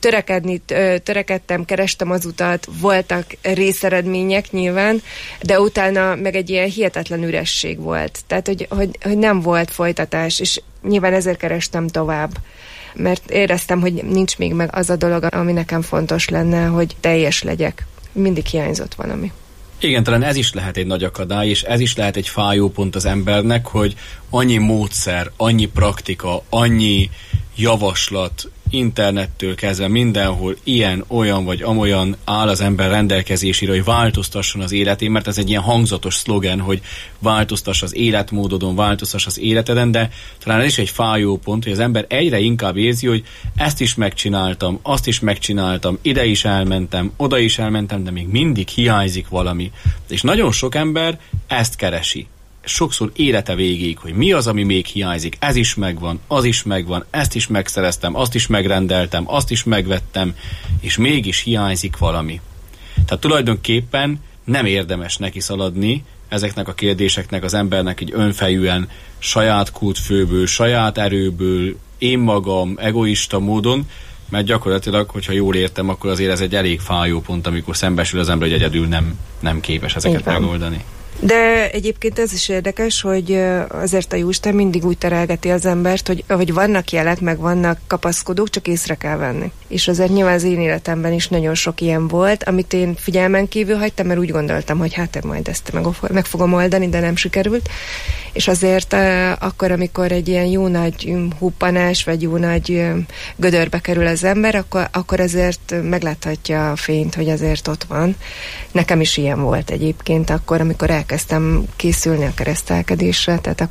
S12: törekedtem, kerestem az utat, voltak részeredmények nyilván, de utána meg egy ilyen hihetetlen üresség volt. Tehát, hogy nem volt folytatás, és nyilván ezért kerestem tovább. Mert éreztem, hogy nincs még meg az a dolog, ami nekem fontos lenne, hogy teljes legyek. Mindig hiányzott valami.
S10: Igen, talán ez is lehet egy nagy akadály, és ez is lehet egy fájópont az embernek, hogy annyi módszer, annyi praktika, annyi javaslat, internettől kezdve mindenhol ilyen, olyan vagy amolyan áll az ember rendelkezésére, hogy változtasson az életén, mert ez egy ilyen hangzatos szlogen, hogy változtass az életmódodon, változtass az életeden, de talán ez is egy fájó pont, hogy az ember egyre inkább érzi, hogy ezt is megcsináltam, azt is megcsináltam, ide is elmentem, oda is elmentem, de még mindig hiányzik valami. És nagyon sok ember ezt keresi. Sokszor élete végig, hogy mi az, ami még hiányzik. Ez is megvan, az is megvan, ezt is megszereztem, azt is megrendeltem, azt is megvettem, és mégis hiányzik valami. Tehát tulajdonképpen nem érdemes neki szaladni ezeknek a kérdéseknek az embernek így önfejűen, saját kútfőből, saját erőből, én magam, egoista módon, mert gyakorlatilag, hogyha jól értem, akkor azért ez egy elég fájó pont, amikor szembesül az ember, hogy egyedül nem képes ezeket megoldani.
S12: De egyébként ez is érdekes, hogy azért a Jóisten mindig úgy terelgeti az embert, hogy vannak jelek, meg vannak kapaszkodók, csak észre kell venni. És azért nyilván az én életemben is nagyon sok ilyen volt, amit én figyelmen kívül hagytam, mert úgy gondoltam, hogy hát majd ezt meg fogom oldani, de nem sikerült. És azért akkor, amikor egy ilyen jó nagy huppanás, vagy jó nagy gödörbe kerül az ember, akkor azért megláthatja a fényt, hogy azért ott van. Nekem is ilyen volt egyébként akkor, amikor elkezdtem készülni a keresztelkedésre, tehát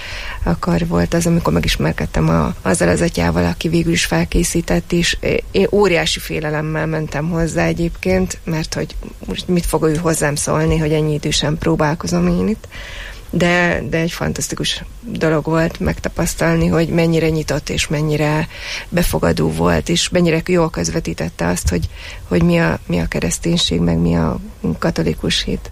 S12: akkor volt az, amikor megismerkedtem azzal az atyával, aki végül is felkészített, és én óriási félelemmel mentem hozzá egyébként, mert hogy mit fog ő hozzám szólni, hogy ennyi idősen próbálkozom én itt. De egy fantasztikus dolog volt megtapasztalni, hogy mennyire nyitott és mennyire befogadó volt, és mennyire jól közvetítette azt, hogy mi a kereszténység, meg mi a katolikus hit.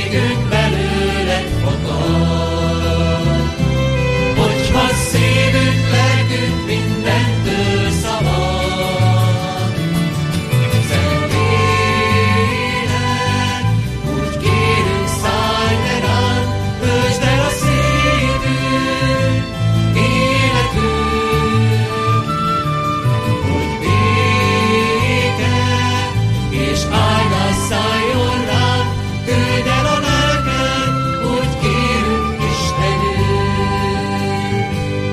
S13: szívünk belőled fakad. Hogyha szívünk, lelkünk mindentől szabad. Szent Lélek, úgy kérünk, szállj le ránk, töltsd el a szívünk, életünk, hogy béke és áldás szálljon ránk, küld el a lelked, úgy kérünk, Istenünk.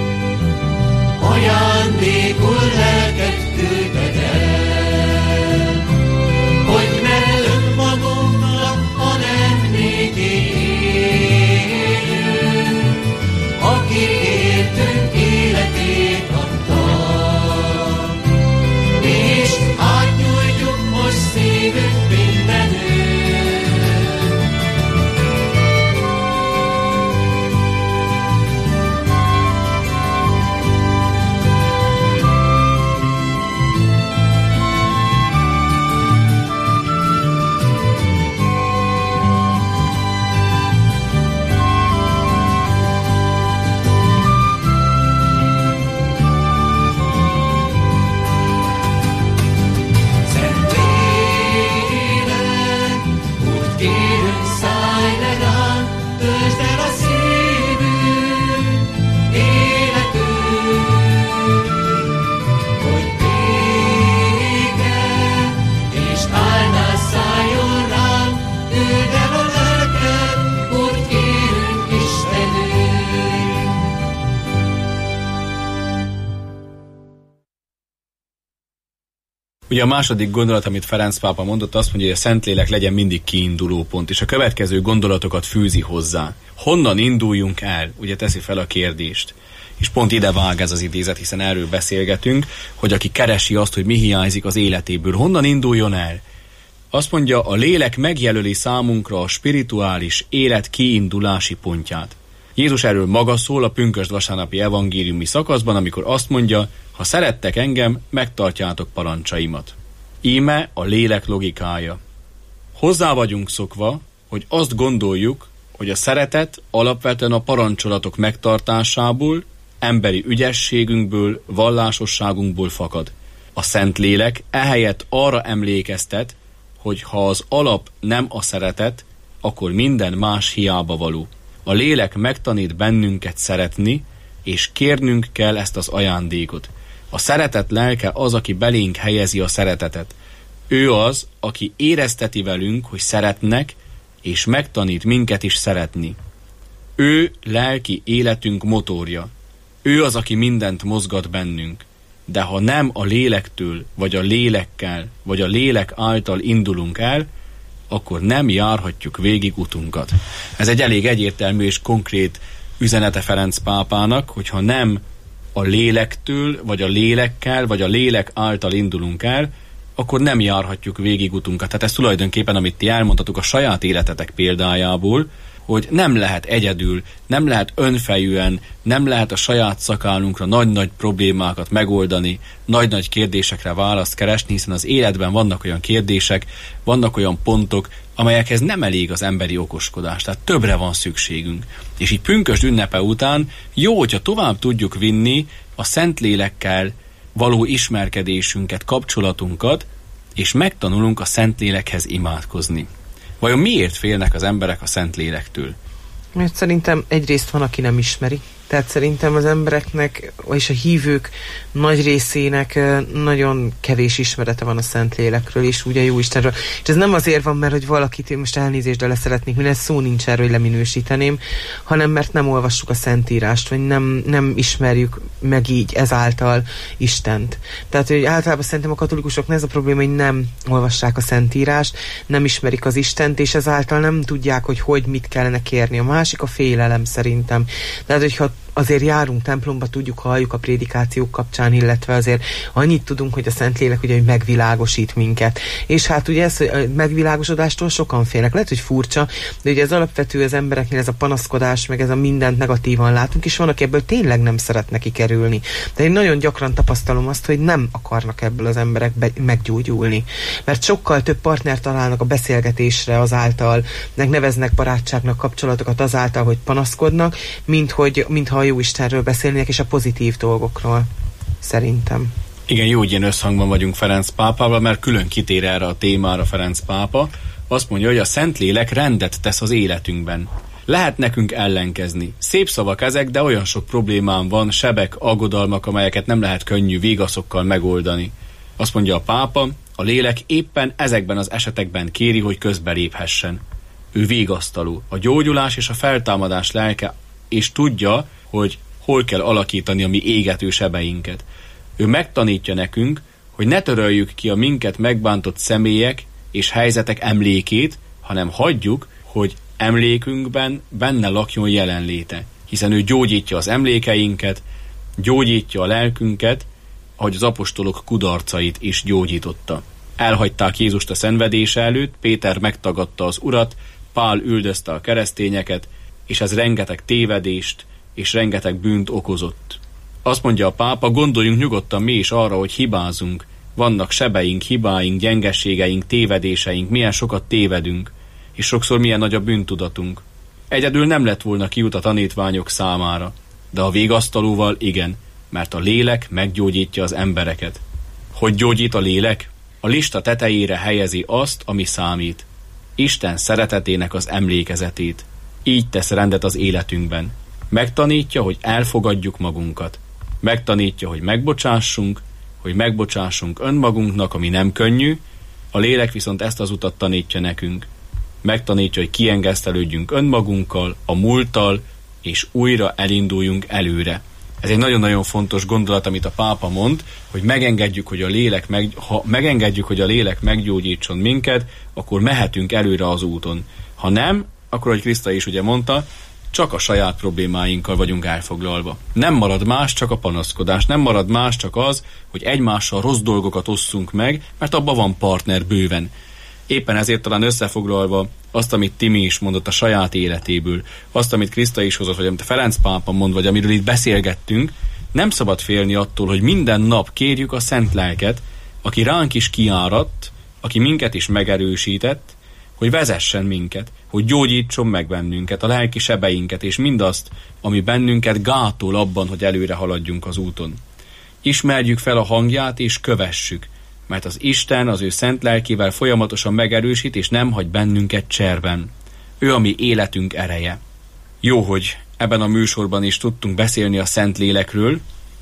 S13: Ajándékul lelket küldted el, hogy ne önmagunknak, hanem néki éljünk, aki értünk életét adta. Mi is átnyújtjuk most szívünk mindenütt. Szent Lélek, úgy kérünk, szállj le ránk, töltsd el a szívünk, életünk, hogy béke és áldás szálljon ránk, küld el a lelked, úgy kérünk, Istenünk.
S10: Ugye a második gondolat, amit Ferenc pápa mondott, azt mondja, hogy a Szentlélek legyen mindig kiinduló pont, és a következő gondolatokat fűzi hozzá. Honnan induljunk el? Ugye teszi fel a kérdést. És pont ide vág ez az idézet, hiszen erről beszélgetünk, hogy aki keresi azt, hogy mi hiányzik az életéből, honnan induljon el? Azt mondja, a lélek megjelöli számunkra a spirituális élet kiindulási pontját. Jézus erről maga szól a pünkösd vasárnapi evangéliumi szakaszban, amikor azt mondja, ha szerettek engem, megtartjátok parancsaimat. Íme a lélek logikája. Hozzá vagyunk szokva, hogy azt gondoljuk, hogy a szeretet alapvetően a parancsolatok megtartásából, emberi ügyességünkből, vallásosságunkból fakad. A Szentlélek ehelyett arra emlékeztet, hogy ha az alap nem a szeretet, akkor minden más hiába való. A lélek megtanít bennünket szeretni, és kérnünk kell ezt az ajándékot. A szeretet lelke az, aki belénk helyezi a szeretetet. Ő az, aki érezteti velünk, hogy szeretnek, és megtanít minket is szeretni. Ő lelki életünk motorja. Ő az, aki mindent mozgat bennünk. De ha nem a lélektől, vagy a lélekkel, vagy a lélek által indulunk el, akkor nem járhatjuk végig utunkat. Ez egy elég egyértelmű és konkrét üzenete Ferenc pápának, hogyha nem a lélektől, vagy a lélekkel, vagy a lélek által indulunk el, akkor nem járhatjuk végig utunkat. Tehát ez tulajdonképpen, amit ti elmondtatok a saját életetek példájából, hogy nem lehet egyedül, nem lehet önfejűen, nem lehet a saját szakállunkra nagy-nagy problémákat megoldani, nagy-nagy kérdésekre választ keresni, hiszen az életben vannak olyan kérdések, vannak olyan pontok, amelyekhez nem elég az emberi okoskodás, tehát többre van szükségünk. És így pünkösd ünnepe után jó, hogyha tovább tudjuk vinni a Szentlélekkel való ismerkedésünket, kapcsolatunkat, és megtanulunk a Szentlélekhez imádkozni. Vajon miért félnek az emberek a Szentlélektől?
S11: Mert szerintem egyrészt van, aki nem ismeri. Tehát szerintem az embereknek, és a hívők nagy részének nagyon kevés ismerete van a Szentlélekről, és úgy a Jóistenről. És ez nem azért van, mert hogy valakit most elnézést, de leszeretnék, mert ez szó nincs erről, hogy leminősíteném, hanem mert nem olvassuk a Szentírást, vagy nem ismerjük meg így ezáltal Istent. Tehát, hogy általában szerintem a katolikusoknak ez a probléma, hogy nem olvassák a Szentírást, nem ismerik az Istent, és ezáltal nem tudják, hogy mit kellene kérni. A másik a félelem szerintem. Tehát, hogyha azért járunk templomba, tudjuk, halljuk a prédikációk kapcsán, illetve azért annyit tudunk, hogy a Szentlélek ugye megvilágosít minket. És hát ugye ez, hogy a megvilágosodástól sokan félnek. Lehet, hogy furcsa, de ugye ez alapvető az embereknél, ez a panaszkodás, meg ez a mindent negatívan látunk, és van, aki ebből tényleg nem szeretnek kikerülni. De én nagyon gyakran tapasztalom azt, hogy nem akarnak ebből az emberek meggyógyulni. Mert sokkal több partner találnak a beszélgetésre azáltal, neveznek barátságnak kapcsolatokat azáltal, hogy panaszkodnak, mintha a Jóistenről beszélnék, és a pozitív dolgokról, szerintem.
S10: Igen, jó, hogy ilyen összhangban vagyunk Ferenc pápával, mert külön kitér erre a témára Ferenc pápa. Azt mondja, hogy a Szentlélek rendet tesz az életünkben. Lehet nekünk ellenkezni. Szép szavak ezek, de olyan sok problémám van, sebek, aggodalmak, amelyeket nem lehet könnyű végaszokkal megoldani. Azt mondja a pápa, a lélek éppen ezekben az esetekben kéri, hogy közbeléphessen. Ő végasztaló, a gyógyulás és a feltámadás lelke, és tudja, hogy hol kell alakítani a mi égető sebeinket. Ő megtanítja nekünk, hogy ne töröljük ki a minket megbántott személyek és helyzetek emlékét, hanem hagyjuk, hogy emlékünkben benne lakjon jelenléte. Hiszen ő gyógyítja az emlékeinket, gyógyítja a lelkünket, ahogy az apostolok kudarcait is gyógyította. Elhagyták Jézust a szenvedése előtt, Péter megtagadta az Urat, Pál üldözte a keresztényeket, és ez rengeteg tévedést és rengeteg bűnt okozott. Azt mondja a pápa, gondoljunk nyugodtan mi is arra, hogy hibázunk. Vannak sebeink, hibáink, gyengességeink, tévedéseink, milyen sokat tévedünk, és sokszor milyen nagy a bűntudatunk. Egyedül nem lett volna kiút a tanítványok számára, de a végasztalóval igen, mert a lélek meggyógyítja az embereket. Hogy gyógyít a lélek? A lista tetejére helyezi azt, ami számít. Isten szeretetének az emlékezetét. Így tesz rendet az életünkben. Megtanítja, hogy elfogadjuk magunkat. Megtanítja, hogy megbocsássunk önmagunknak, ami nem könnyű, a lélek viszont ezt az utat tanítja nekünk. Megtanítja, hogy kiengesztelődjünk önmagunkkal, a múlttal, és újra elinduljunk előre. Ez egy nagyon-nagyon fontos gondolat, amit a pápa mond, hogy megengedjük, ha megengedjük, hogy a lélek meggyógyítson minket, akkor mehetünk előre az úton. Ha nem, akkor, ahogy Kriszta is ugye mondta, csak a saját problémáinkkal vagyunk elfoglalva. Nem marad más, csak a panaszkodás, nem marad más, csak az, hogy egymással rossz dolgokat osszunk meg, mert abban van partner bőven. Éppen ezért talán összefoglalva azt, amit Timi is mondott a saját életéből, azt, amit Kriszta is hozott, vagy amit Ferenc pápa mond, vagy amiről itt beszélgettünk, nem szabad félni attól, hogy minden nap kérjük a Szent Lelket, aki ránk is kiáradt, aki minket is megerősített, hogy vezessen minket, hogy gyógyítson meg bennünket, a lelki sebeinket, és mindazt, ami bennünket gátol abban, hogy előre haladjunk az úton. Ismerjük fel a hangját, és kövessük, mert az Isten az ő szent lelkével folyamatosan megerősít, és nem hagy bennünket cserben. Ő a mi életünk ereje. Jó, hogy ebben a műsorban is tudtunk beszélni a Szent Lélekről,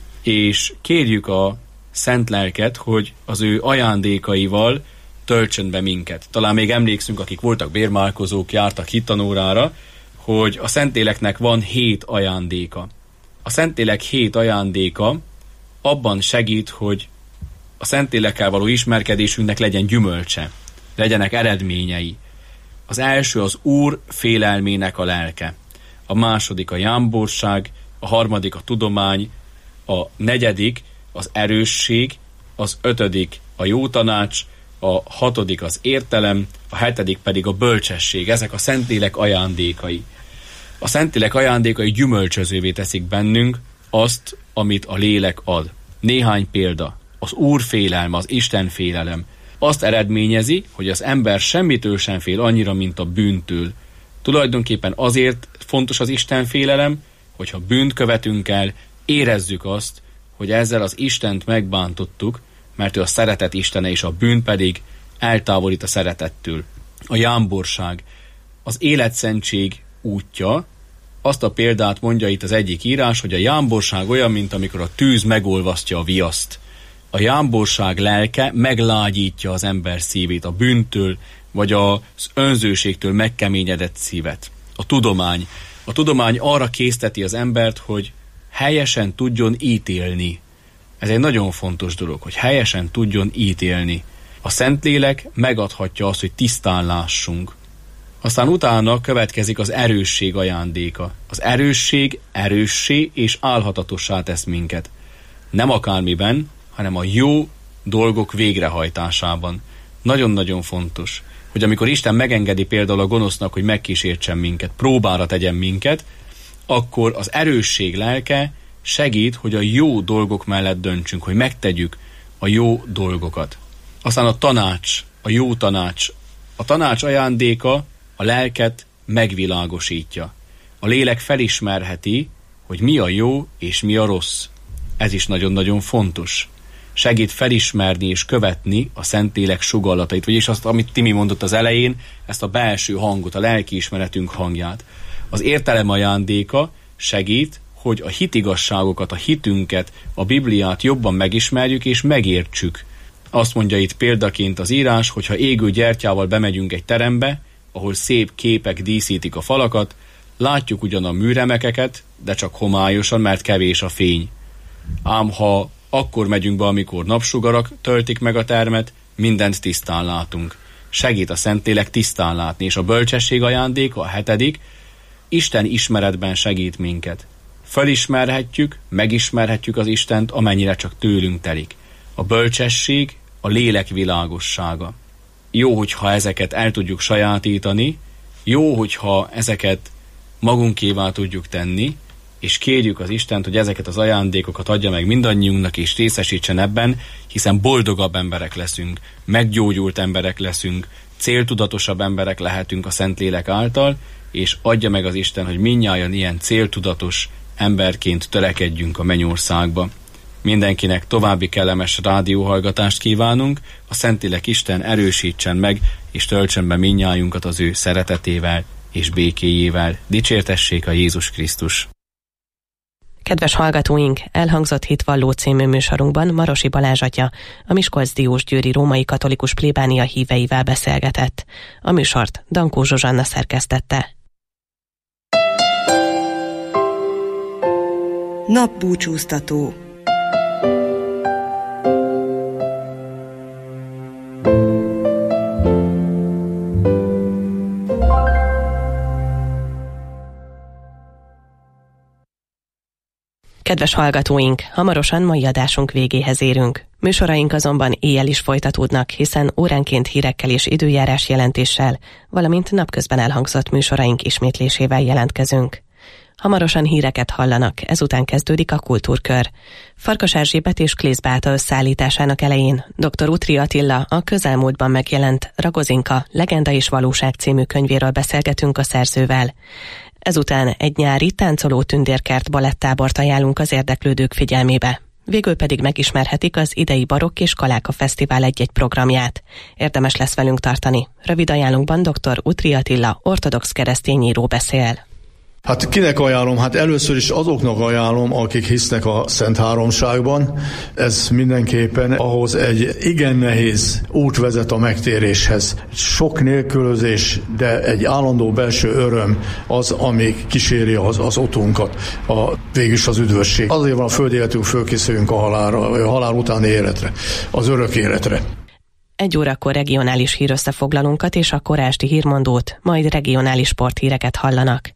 S10: és kérjük a Szent Lelket, hogy az ő ajándékaival töltsön be minket. Talán még emlékszünk, akik voltak bérmálkozók, jártak hittanórára, hogy a Szentléleknek van 7 ajándéka. A Szentlélek 7 ajándéka abban segít, hogy a Szentlélekkel való ismerkedésünknek legyen gyümölcse, legyenek eredményei. Az első az Úr félelmének a lelke, a második a jámborság, a harmadik a tudomány, a negyedik az erősség, az 5. a jó tanács, a 6. az értelem, a 7. pedig a bölcsesség. Ezek a Szentlélek ajándékai. A Szentlélek ajándékai gyümölcsözővé teszik bennünk azt, amit a lélek ad. Néhány példa. Az Úr félelme, az Isten félelem. Azt eredményezi, hogy az ember semmitől sem fél annyira, mint a bűntől. Tulajdonképpen azért fontos az Isten félelem, hogyha bűnt követünk el, érezzük azt, hogy ezzel az Istent megbántottuk, mert ő a szeretet istene, és a bűn pedig eltávolít a szeretettől. A jámborság, az életszentség útja. Azt a példát mondja itt az egyik írás, hogy a jámborság olyan, mint amikor a tűz megolvasztja a viaszt. A jámborság lelke meglágyítja az ember szívét a bűntől, vagy az önzőségtől megkeményedett szívet. A tudomány arra készteti az embert, hogy helyesen tudjon ítélni. Ez egy nagyon fontos dolog, hogy helyesen tudjon ítélni. A Szentlélek megadhatja azt, hogy tisztán lássunk. Aztán utána következik az erősség ajándéka. Az erősség erőssé és álhatatossá tesz minket. Nem akármiben, hanem a jó dolgok végrehajtásában. Nagyon-nagyon fontos, hogy amikor Isten megengedi például a gonosznak, hogy megkísértsen minket, próbára tegyen minket, akkor az erősség lelke segít, hogy a jó dolgok mellett döntsünk, hogy megtegyük a jó dolgokat. Aztán a tanács, a jó tanács. A tanács ajándéka a lelket megvilágosítja. A lélek felismerheti, hogy mi a jó és mi a rossz. Ez is nagyon-nagyon fontos. Segít felismerni és követni a Szentlélek sugallatait, vagyis azt, amit Timi mondott az elején, ezt a belső hangot, a lelkiismeretünk hangját. Az értelem ajándéka segít, hogy a hitigasságokat, a hitünket, a Bibliát jobban megismerjük és megértsük. Azt mondja itt példaként az írás, hogy ha égő gyertyával bemegyünk egy terembe, ahol szép képek díszítik a falakat, látjuk ugyan a műremekeket, de csak homályosan, mert kevés a fény. Ám ha akkor megyünk be, amikor napsugarak töltik meg a termet, mindent tisztán látunk. Segít a Szentlélek tisztán látni, és a bölcsesség ajándéka, a 7. Isten ismeretben segít minket. Felismerhetjük, megismerhetjük az Istent, amennyire csak tőlünk telik. A bölcsesség a lélek világossága. Jó, hogyha ezeket el tudjuk sajátítani, jó, hogyha ezeket magunkévá tudjuk tenni, és kérjük az Istent, hogy ezeket az ajándékokat adja meg mindannyiunknak, és részesítsen ebben, hiszen boldogabb emberek leszünk, meggyógyult emberek leszünk, céltudatosabb emberek lehetünk a Szentlélek által, és adja meg az Isten, hogy mindnyájan ilyen céltudatos emberként törekedjünk a mennyországba. Mindenkinek további kellemes rádióhallgatást kívánunk, a Szentlélek Isten erősítsen meg, és töltsön be mindnyájunkat az ő szeretetével és békéjével. Dicsértessék a Jézus Krisztus!
S6: Kedves hallgatóink, elhangzott Hitvalló című műsorunkban Marosi Balázs atya, a Miskolcdiósgyőri római katolikus plébánia híveivel beszélgetett. A műsort Dankó Zsuzsanna szerkesztette.
S5: Napbúcsúztató.
S6: Kedves hallgatóink, hamarosan mai adásunk végéhez érünk. Műsoraink azonban éjjel is folytatódnak, hiszen óránként hírekkel és időjárás jelentéssel, valamint napközben elhangzott műsoraink ismétlésével jelentkezünk. Hamarosan híreket hallanak, ezután kezdődik a kultúrkör. Farkas Erzsébet és Klész Beáta összeállításának elején dr. Utri Attila a közelmúltban megjelent Ragozinka, Legenda és Valóság című könyvéről beszélgetünk a szerzővel. Ezután egy nyári táncoló tündérkert balettábort ajánlunk az érdeklődők figyelmébe. Végül pedig megismerhetik az idei Barokk és Kaláka Fesztivál egy-egy programját. Érdemes lesz velünk tartani. Rövid ajánlunkban dr. Utri Attila, ortodox keresztény író beszél.
S14: Hát kinek ajánlom? Hát először is azoknak ajánlom, akik hisznek a Szent Háromságban. Ez mindenképpen ahhoz egy igen nehéz út vezet a megtéréshez. Sok nélkülözés, de egy állandó belső öröm az, ami kíséri az utunkat, végülis az üdvösség. Azért van a földi életünk, fölkészüljünk a halál utáni életre, az örök életre.
S6: 1 órakor regionális hírösszefoglalónkat és a korásti hírmondót, majd regionális sporthíreket hallanak.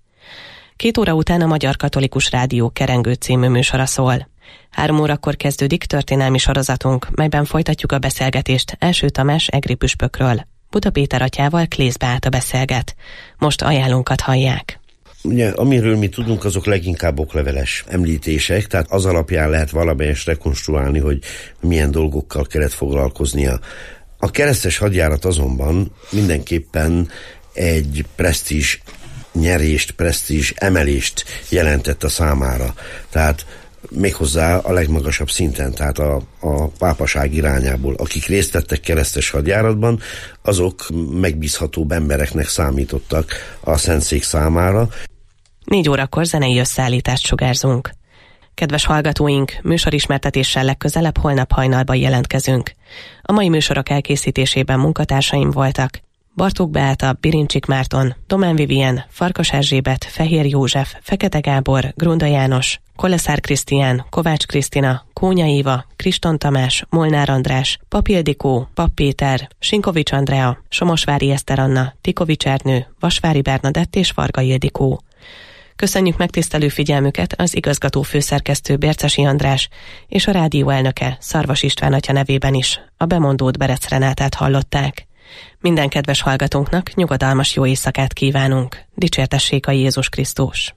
S6: 2 óra után a Magyar Katolikus Rádió Kerengő című műsora szól. 3 órakor kezdődik történelmi sorozatunk, melyben folytatjuk a beszélgetést Első Tamás egri püspökről. Buda Péter atyával Klész Beáta beszélget. Most ajánlónkat hallják.
S15: Ugye, amiről mi tudunk, azok leginkább okleveles említések, tehát az alapján lehet valamelyest rekonstruálni, hogy milyen dolgokkal kellett foglalkoznia. A keresztes hadjárat azonban mindenképpen egy presztízs nyerést, presztízs emelést jelentett a számára. Tehát méghozzá a legmagasabb szinten, tehát a pápaság irányából. Akik részt vettek keresztes hadjáratban, azok megbízhatóbb embereknek számítottak a Szentszék számára.
S6: 4 órakor zenei összeállítást sugárzunk. Kedves hallgatóink, műsorismertetéssel legközelebb holnap hajnalban jelentkezünk. A mai műsorok elkészítésében munkatársaim voltak Bartók Beáta, Birincsik Márton, Domán Vivien, Farkas Erzsébet, Fehér József, Fekete Gábor, Grunda János, Koleszár Krisztián, Kovács Krisztina, Kónya Éva, Kriston Tamás, Molnár András, Pap Ildikó, Pap Péter, Sinkovics Andrea, Somosvári Eszter Anna, Tikovics Ernő, Vasvári Bernadett és Varga Ildikó. Köszönjük megtisztelő figyelmüket az igazgató főszerkesztő Bércesi András és a rádió elnöke Szarvas István atya nevében is a bemondót Berec Renátát hallották. Minden kedves hallgatónknak nyugodalmas jó éjszakát kívánunk. Dicsértessék a Jézus Krisztus!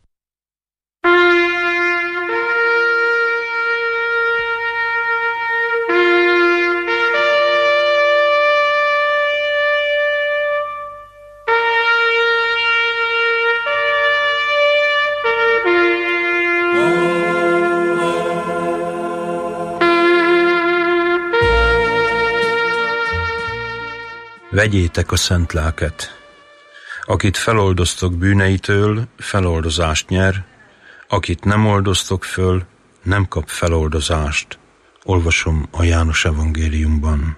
S16: Vegyétek a szent lelket. Akit feloldoztok bűneitől, feloldozást nyer, akit nem oldoztok föl, nem kap feloldozást. Olvasom a János evangéliumban.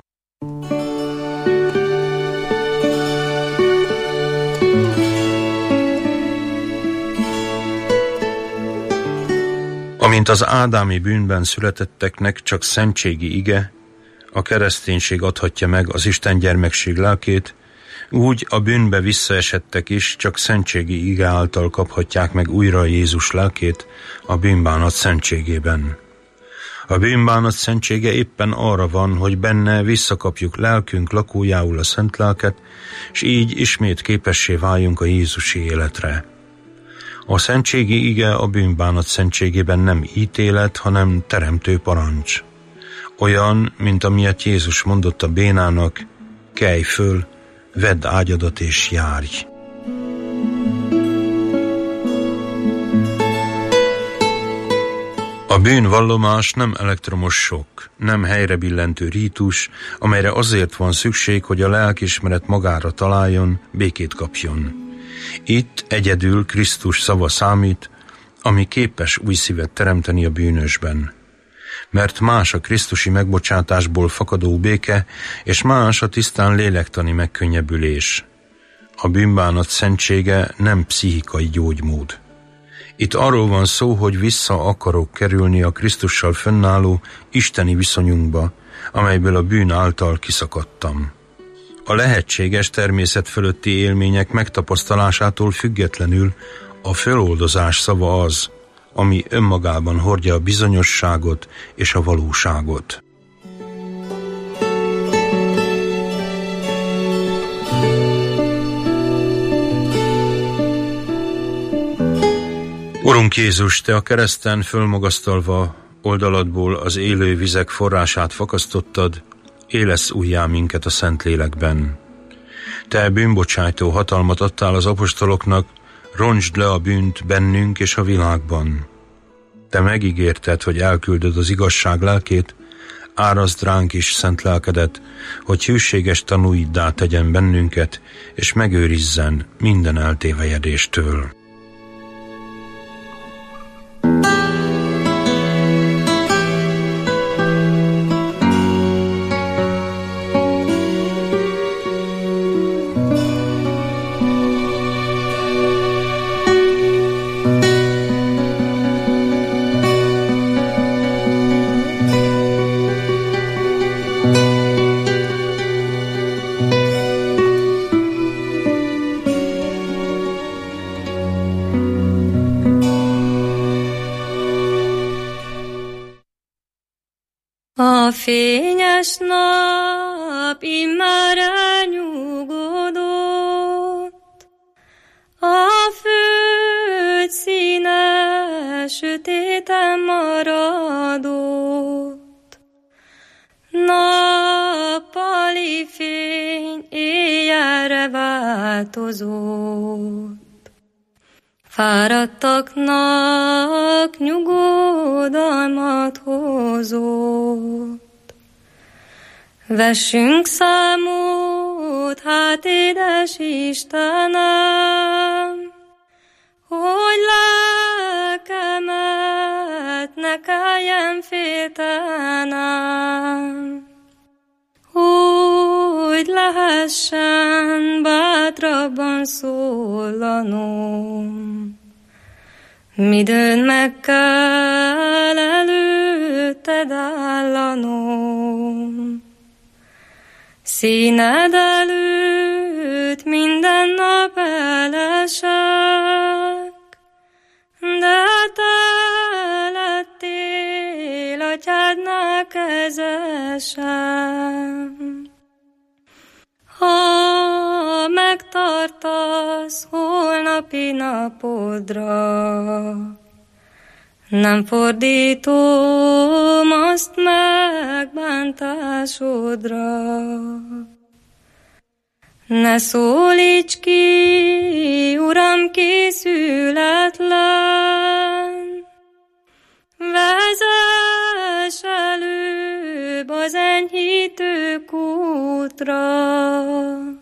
S16: Amint az ádámi bűnben születetteknek csak szentségi ige, a kereszténység adhatja meg az Isten gyermekség lelkét, úgy a bűnbe visszaesettek is csak szentségi ige által kaphatják meg újra Jézus lelkét a bűnbánat szentségében. A bűnbánat szentsége éppen arra van, hogy benne visszakapjuk lelkünk lakójául a szent lelket, és így ismét képessé váljunk a Jézusi életre. A szentségi ige a bűnbánat szentségében nem ítélet, hanem teremtő parancs. Olyan, mint amilyet Jézus mondott a bénának, kelj föl, vedd ágyadat és járj. A bűnvallomás nem elektromos sok, nem helybillentő rítus, amelyre azért van szükség, hogy a lelkiismeret magára találjon, békét kapjon. Itt egyedül Krisztus szava számít, ami képes új szívet teremteni a bűnösben. Mert más a krisztusi megbocsátásból fakadó béke, és más a tisztán lélektani megkönnyebbülés. A bűnbánat szentsége nem pszichikai gyógymód. Itt arról van szó, hogy vissza akarok kerülni a Krisztussal fönnálló isteni viszonyunkba, amelyből a bűn által kiszakadtam. A lehetséges természet fölötti élmények megtapasztalásától függetlenül a föloldozás szava az, ami önmagában hordja a bizonyosságot és a valóságot. Urunk Jézus, Te a kereszten fölmagasztalva oldaladból az élő vizek forrását fakasztottad, élesz újjá minket a Szentlélekben. Te bűnbocsájtó hatalmat adtál az apostoloknak, rontsd le a bűnt bennünk és a világban. Te megígérted, hogy elküldöd az igazság lelkét, árazd ránk is szent lelkedet, hogy hűséges tanúiddá tegyen bennünket, és megőrizzen minden eltévejedéstől.
S17: A fényes nap immár elnyugodott, a föld színe sötéten maradott. Nappali fény éjjelre változott. Fáradtaknak nyugodalmat hozott. Vessünk számot, hát édes Istenem, hogy lelkemet ne kelljen féltenem. Új hogy lehessen bátrabban szólanom. Midőn meg kell előtted állanom. Színed előtt minden nap elesek, de te lettél atyádnál kezesem. Ha megtartasz holnapi napodra, nem fordítom azt megbántásodra. Ne szólíts ki, Uram, készületlen, vezess előbb az enyhítő kútra.